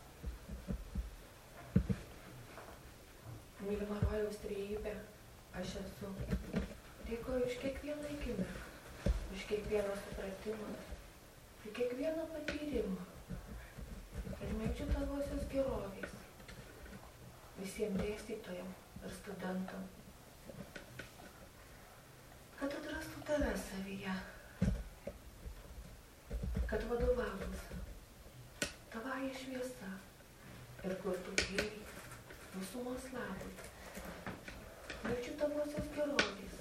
Mylima Rojaus Trejybė, aš esu. Dėkoju už kiekvieną akimirką, už kiekvieną supratimą, už kiekvieną patyrimą. Ir meldžiu tavosios gerovės visiems dėstytojams ir studentams, kad atrastų tave savyje, kad vadovautųsi tavąja šviesa ir kurtų gėrį visumos labui. Meldžiu tavosios gerovės,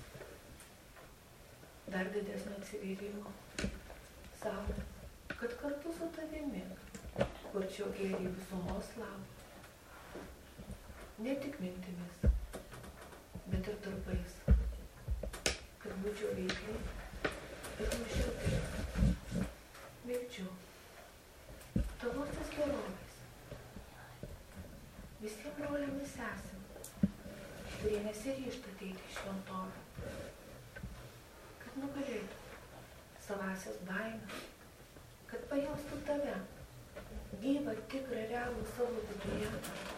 dar didesnio atsivėrimo savo, kad kartu su tavimi kurčiau gėrį visumos labui. Ne tik mintimis, bet ir darbais, kad būčiau veikli ir nuoširdžiai. Meldžiu tavosios gerovės visiems broliams ir sesėms, kurie nesiryžta ateiti į šventovę, kad nugalėtų savąsias baimės, kad pajaustų tave, gyvą, tikrą, realų savo viduje,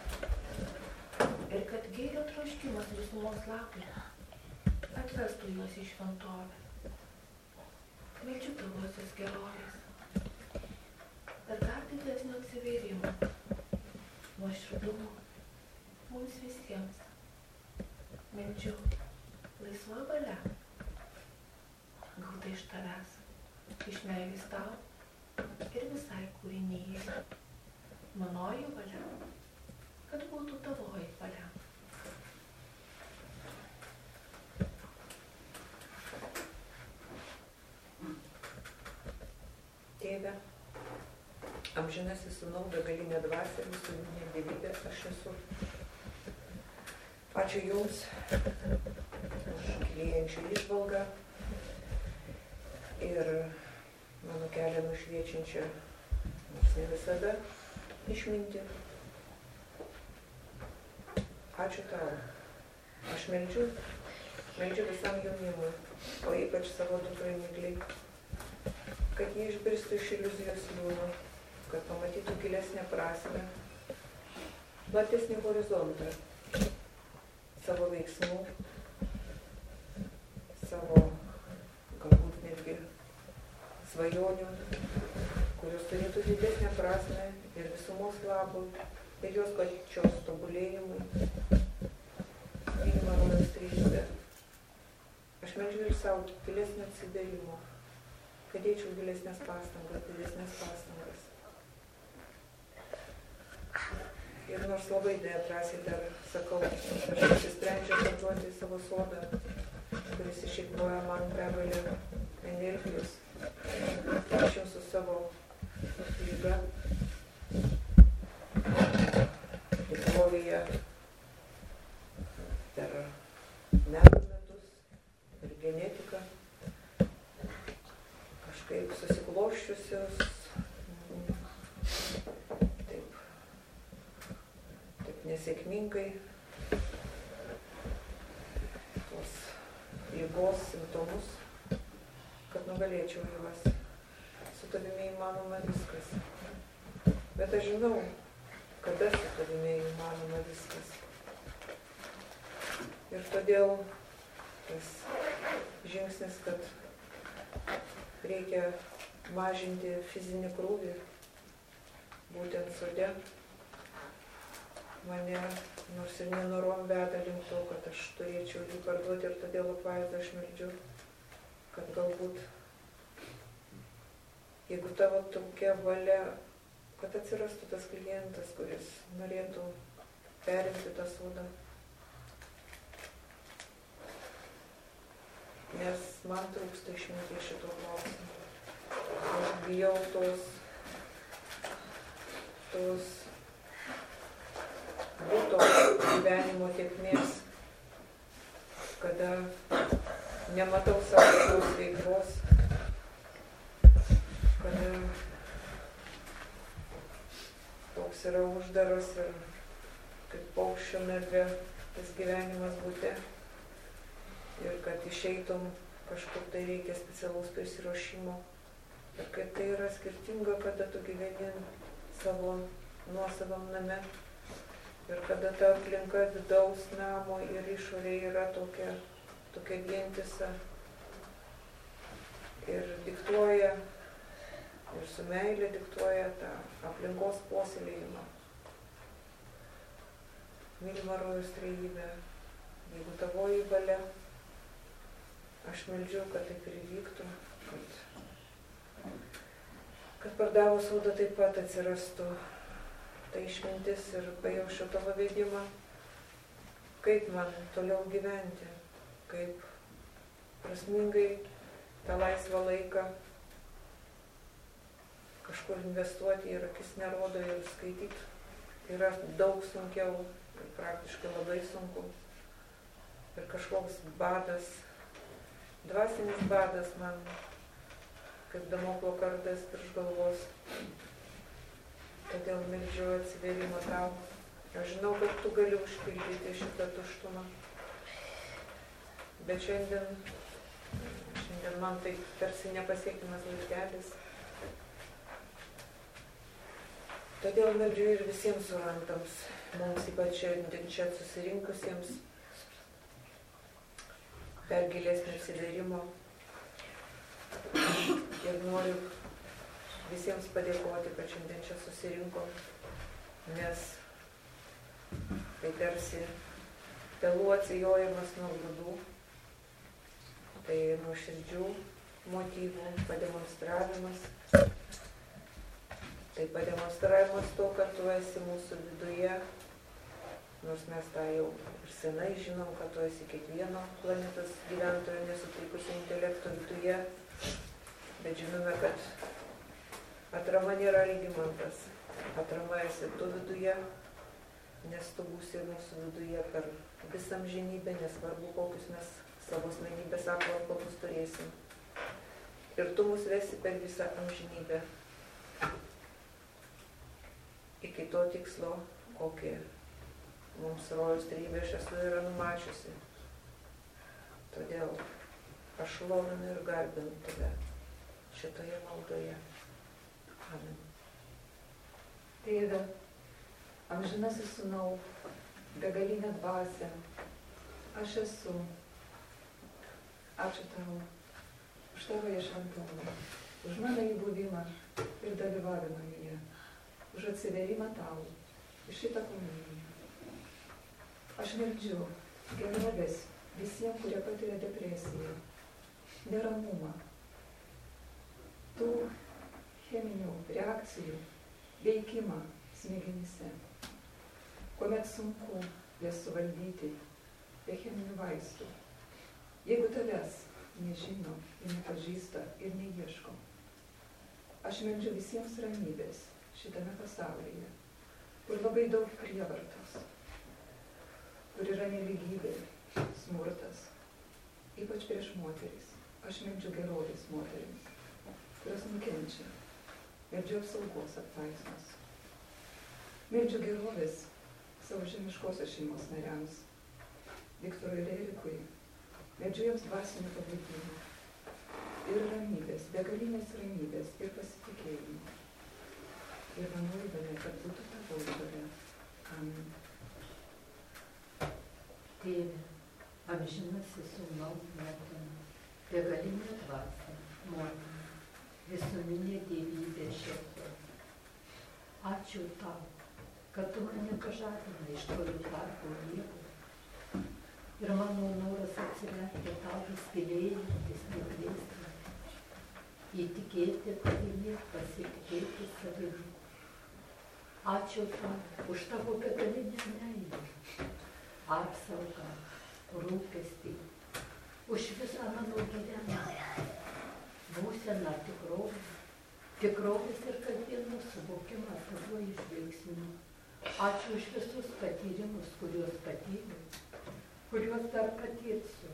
ir kad gėrio troškimas visumos labui atvestų juos į šventovę. Meldžiu tavosios gerovės ir dar didesnio atsivėrimo nuoširdumo mums visiems. Meldžiu laisva valia, gauta iš tavęs, iš meilės tau ir visai kūrinyje. Manoji valia, kad būtų tavoji valia. Tėve, amžinasis sūnau, begalinė dvasia, visuminė dievybė, aš esu. Ačiū Jums už gilėjančių įžvalgą ir mano kelią nušviečiančią, nors ne visada, išmintį. Ačiū Tau. Aš meldžiu visam jaunimui, o ypač savo dukrai Migliai, kad jie išbristų iš iliuzijos liūno, kad pamatytų gilesnę prasmę, platesnį horizontą savo veiksmų, savo galbūt netgi svajonių, kurios turėtų didesnę prasmę ir visumos labui, ir jos pačios tobulėjimui. Mylima rojaus trejybė. Aš meldžiu ir savo gilesnio atsidavimo, kad dėčiau gilesnės pastangas, didesnės pastangas. Ir nors labai drąsiai dar sakau, aš apsisprendžiu atiduoti savo sodą, kuris išeikvoja man begalę energijos. Aš jau su savo liga, tikrovėje per metų metus, per genetiką, kažkaip susikloščiusios, nesėkmingai tos ligos simptomus, kad nugalėčiau juos. Su tavimi įmanoma viskas. Bet aš žinau, kada su tavimi įmanoma viskas. Ir todėl tas žingsnis, kad reikia mažinti fizinį krūvį, būtent sode, mane nors ir nenorom veda link to, kad aš turėčiau jį parduoti ir todėl apvaizdą aš meldžiu, kad galbūt, jeigu tavo tokia valia, kad atsirastų tas klientas, kuris norėtų perimti tą sodą. Nes man trūksta išminties šito klausimu. Aš bijau tos būto gyvenimo tėkmės, kada nematau savo tos veiklos, kada toks yra uždaras ir kaip paukščio narve tas gyvenimas būte ir kad išeitum kažkur tai reikia specialaus pasiruošimo ir kad tai yra skirtinga, kada tu gyveni savo nuosavam name. Ir kada ta aplinka vidaus namo ir išorė yra tokia vientisa ir diktuoja, ir su meilė diktuoja tą aplinkos puoselėjimą. Mylima rojaus trejybė, jeigu tavoji valia, aš meldžiu, kad taip ir įvyktų, kad pardavus sodą taip pat atsirastų ta išmintis ir pajaučiu tavo vedimą, kaip man toliau gyventi, kaip prasmingai tą laisvą laiką kažkur investuoti ir akis nerodo ir skaityti. Yra daug sunkiau, praktiškai labai sunku. Ir kažkoks badas, dvasinis badas man, kaip Damoklo kardas virš galvos. Todėl meldžiu atsivėrimą tau. Aš žinau, kad tu gali užpildyti šitą tuštumą. Bet šiandien man tai tarsi nepasiekimas laiptelis. Todėl meldžiu ir visiems surantams, mums ypač šiandien čia susirinkusiems, per gilesnį atsidavimo. Ir noriu visiems padėkoti, kad šiandien čia susirinkom, nes Tai tarsi pelų atsijojimas nuo grūdų, tai nuoširdžių motyvų pademonstravimas, tai pademonstravimas to, kad tu esi mūsų viduje, nors mes tą jau ir senai žinom, kad tu esi kiekvieno planetos gyventojo nesutrikusio intelekto viduje, bet žinome, kad atrama nėra lygimantas, atrama esi tu viduje, nes tu būsi mūsų viduje per visą amžinybę, nesvarbu, kokius mes savo asmenybės apvalkalus turėsim. Ir tu mus vesi per visą amžinybę iki to tikslo, kokį mums rojaus trejybė aš esu yra numačiusi. Todėl aš šlovinu ir garbinu tave šitoje maldoje. Amen. Tėve, amžinasis sūnau, begalinė dvasia, aš esu. Ačiū tau už tavo šventumą, už mano įbuvimą ir dalyvavimą joje, už atsiverimą tau, iš šitą komuniją. Aš meldžiu gerovės visiems, kurie patiria depresiją, neramumą, tų cheminių reakcijų veikimą smegenyse, kuomet sunku jas suvaldyti be cheminių vaistų. Jeigu tavęs nežino ir nepažįsta ir neieško, aš meldžiu visiems ramybės šitame pasaulyje, kur labai daug prievartos, kur yra nelygybė, smurtas, ypač prieš moteris. Aš meldžiu gerovės moterims, kurios nukenčia, meldžiu apsaugos apvaizdos. Meldžiu gerovės savo žemiškosios šeimos nariams, Viktorui ir Erikui, meldžiu jiems dvasinių pabudimų ir ramybės, begalinės ramybės ir pasitikėjimo. Ir manuodami, kad būtų tavo valia. Amen. Tėve, amžinasis sūnau motina, begalinė dvasia, motina, visuminė dievybė širdies. Ačiū tau, kad tu mane pažadinai iš tolių darbo jėgų. Ir mano noras atsiverti tau vis gilėjantis, neklėstant, įtikėti tavimi, pasitikėti savimi. Ačiū tau už tavo begalinę meilę, apsaugą, rūpestį, už visą mano gyvenimą, būseną tikrovės ir kasdienos suvokimą tavuoju žvilgsniu. Ačiū už visus patyrimus, kuriuos patyriau, kuriuos dar patirsiu.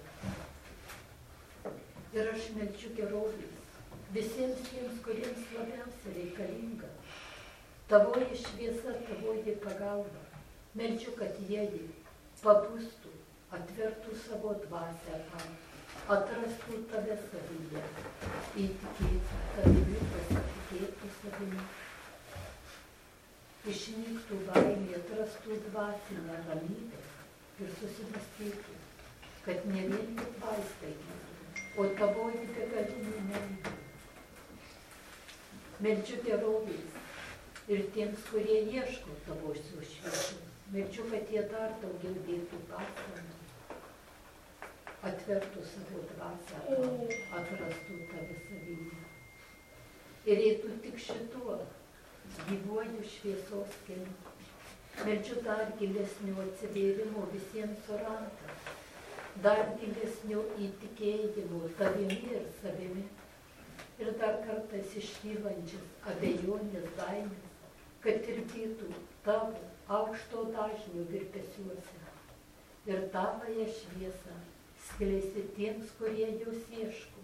Ir aš meldžiu gerovės visiems tiems, kuriems labiausiai reikalinga. Tavoji šviesa, tavoji pagalba. Meldžiu, kad jie pabustų, atvertų savo dvasią tau, atrastų tave savyje, įtikėtų tavimi, pasitikėtų savimi. Išnyktų baimė, atrastų dvasinę ramybę ir susimastytų, kad ne vien tik vaistai, o tavoji begalinė meilė. Meldžiu gerovės ir tiems, kurie ieško tavosios šviesos. Meldžiu, kad jie dar daugiau dėtų pastangų, atvertų savo dvasią, atrastų tave savyje. Ir eitų tik šituo gyvuoju šviesos keliu. Meldžiu dar gilesnio atsivėrimo visiems orantams, dar gilesnio įtikėjimo tavimi ir savimi. Ir dar kartais iškylančias abejonės baimės, kad tirpytų tavo aukšto dažnio virpesiuose ir tavąją šviesą skleisti tiems, kurie jos ieško.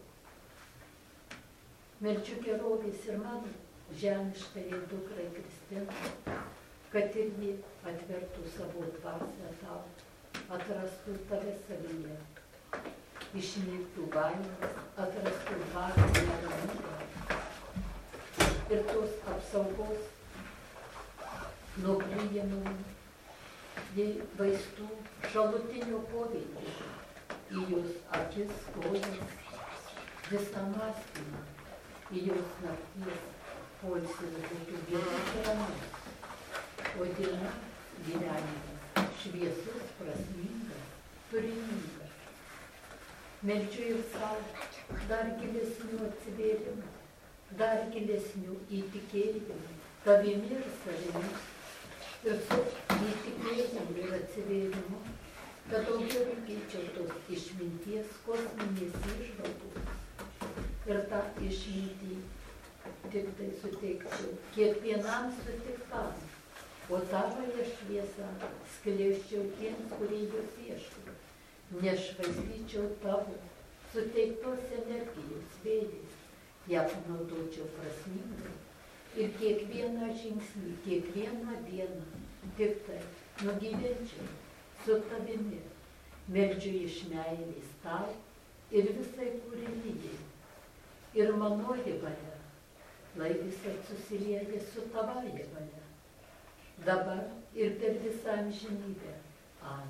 Meldžiu gerovės ir mano žemiškai dukrai Kristinai, kad ir ji atvertų savo dvasią tau, atrastų tave savyje, išnyktų baimės, atrastų dvasinę ramybę ir tos apsaugos nuo priėmimų vaistų šalutinio poveikio į jos akis, kojas, visą mąstymą, į jos nakties poilsį būtų vienas ramus, o diena gyvenimas šviesus, prasmingas, turiningas. Meldžiu ir savo dar gilesnių atsivėrimų, dar gilesnių įtikėjimų, tavimi ir savimi. Ir su įtikėjimu ir atsivėrimu, kad daugiau įgyčiau tos išminties, kosminės įžvalgos ir tą išmintį tik tai suteikčiau kiekvienam sutiktam, o tavoje šviesą skleisčiau tiems, kurie jos ieško. Nešvaistyčiau tavo suteiktos energijos vėjais, ją panaudočiau prasmingai ir kiekvieną žingsnį, kiekvieną dieną tik tai nugyvenčiau su tavimi. Meldžiu iš meilės tau ir visai kūrinijai. Ir manoji valia, lai visai susilieja su tavaja valia. Dabar ir per visą amžinybę. Amen.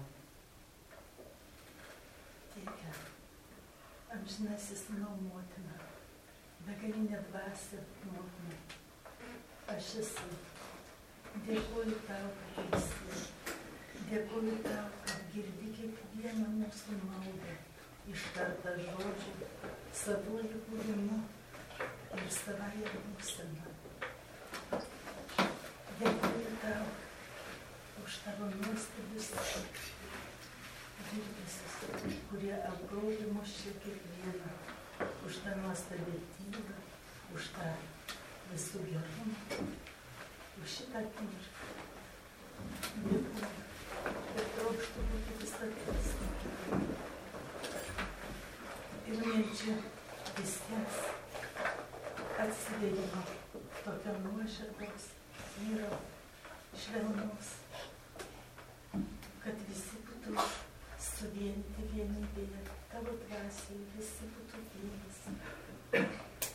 Tėve, amžinasis mano motina, begalinė dvasia motina, aš esu. Dėkuoju tau, kad esi. Dėkuoju tau, kad girdi kiekvieną mūsų maldą, ištartą žodžių, savuoju kūrimu ir savąją būseną. Dėkuoju tau už tavo nuostabius virpesius, kurie apgaubia mus čia kiekvieną, už tą nuostabią tylą, už tą visų gerumą, už šitą akimirką. Dėkuoju ir trokštu būti visada su kiekvienu. Ir meldžiu visiems atsivėrimo tokio nuoširdaus, vyro, švelnaus, kad visi būtų suvienyti vienybėje, tavo dvasiai, visi būtų vienas.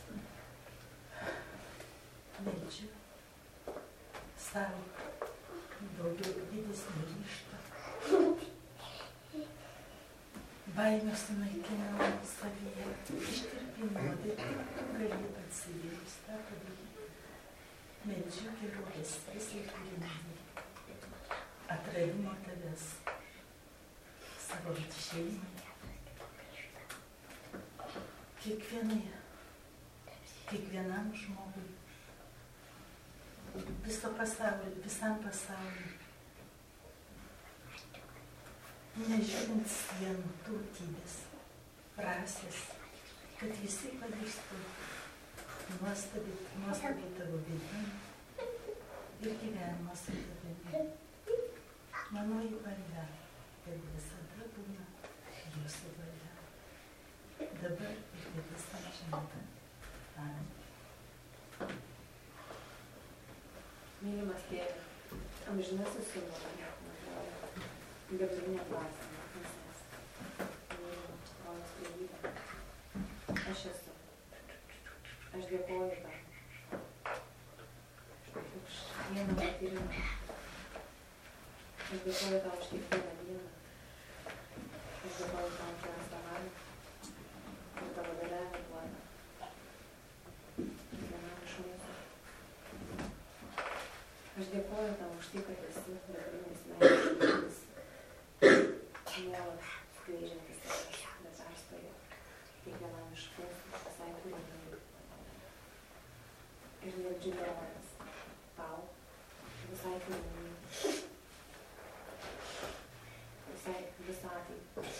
Meldžiu savo daugiau didesnį ryžtą, baimę sunaikinau savyje, ištirpinau, ir tik tu gali atsivėrus tą padaryti. Meldžiu gerovės visai kūrinimui, atradimo tavęs savo šeimai, kiekvienam žmogui, visam pasauliu, nežiūrint sienų, tautybės, rasės, kad visi pajustų nuostabiai tavo veikimą ir gyvenimą su tavimi. Manoji valia, kad visada būna jūsų valia. Dabar ir visą amžinybę. Amen. Mylimas tėve, amžinasis sūnus, begalinė dvasia, nesės, mylimas tikrovės trejybė. Aš esu. Aš dėkoju tau už vieną patyrimą. Aš dėkoju tau už kiekvieną dieną. Aš dėkoju tau už gerą savaitę ir tavo dalyvavimą duoda kiekvienam iš mūsų. Aš dėkoju tau už tai, kad esi begalinis meilės šaltinis, nuolat skleidžiantis be perstojo kiekvienam iš mūsų visai kūrinimui. Ir meldžiu gerovės tau visai kūrinimui, visai visatai,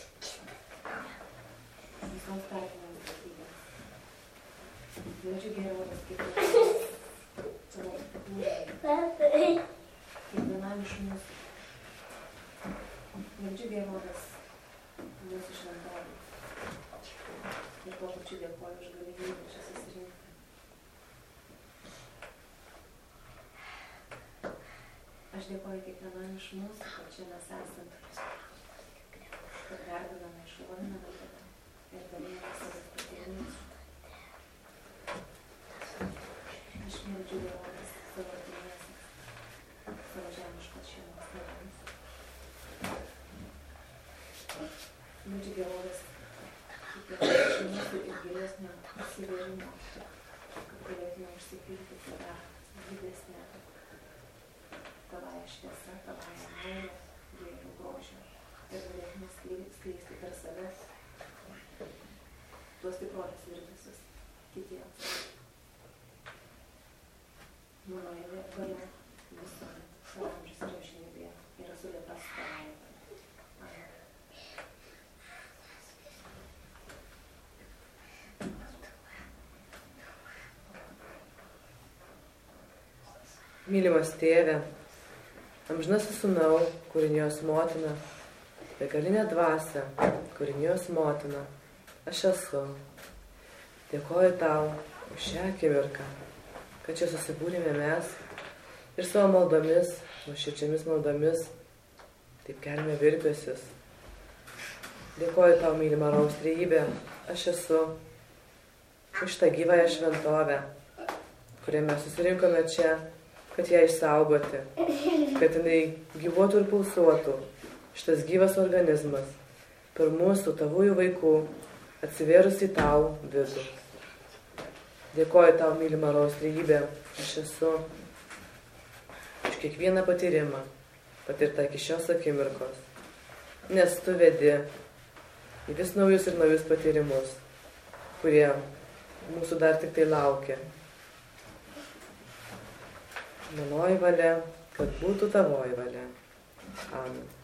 visoms tarpinėms būtybėms. Meldžiu gerovės kiekvienam savo kūrinimui, kiekvienam iš mūsų. Meldžiu gerovės mūsų šventovei. Ir tuo pačiu dėkoju už galimybę čia susirinkti. Aš dėkoju kiekvienam iš mūsų, kad čia mes esam, kad garbiname, šloviname tave ir daliname savo patyrimus. Aš meldžiu gerovės savo artimiesiems, savo žemiškos šeimos nariams. Meldžiu gerovės kiekvienam iš mūsų ir gilesnio atsivėrimo, kad galėtume užsipilti save didesnę tavąją šviesą, tavąją meilę, gėrio grožio ir galėtume skleisti per save tuos tikrovės virpesius kitiems. Mano valia visuomet, per amžius ir amžinybėje yra sulėta su tavimi. Mylimas tėve, amžinasis sūnau, kūrinijos motina, begalinė dvasia, kūrinijos motina, aš esu. Dėkoju tau už šią akimirką, kad čia susibūrėme mes ir savo maldomis, nuoširdžiamis maldomis, taip keliame virpesius. Dėkoju tau, mylima Rojaus trejybė, aš esu, už tą gyvąją šventovę, kurią mes susirinkome čia, kad ją išsaugoti, kad jinai gyvuotų ir pulsuotų, šitas gyvas organizmas, per mūsų tavųjų vaikų, atsivėrus į tau vidų. Dėkoju tau, mylima Rojaus trejybė, aš esu už kiekvieną patyrimą, patirtą iki šios akimirkos, nes tu vedi į vis naujus ir naujus patyrimus, kurie mūsų dar tik tai laukia. Manoji valia, kad būtų tavoji valia. Amen.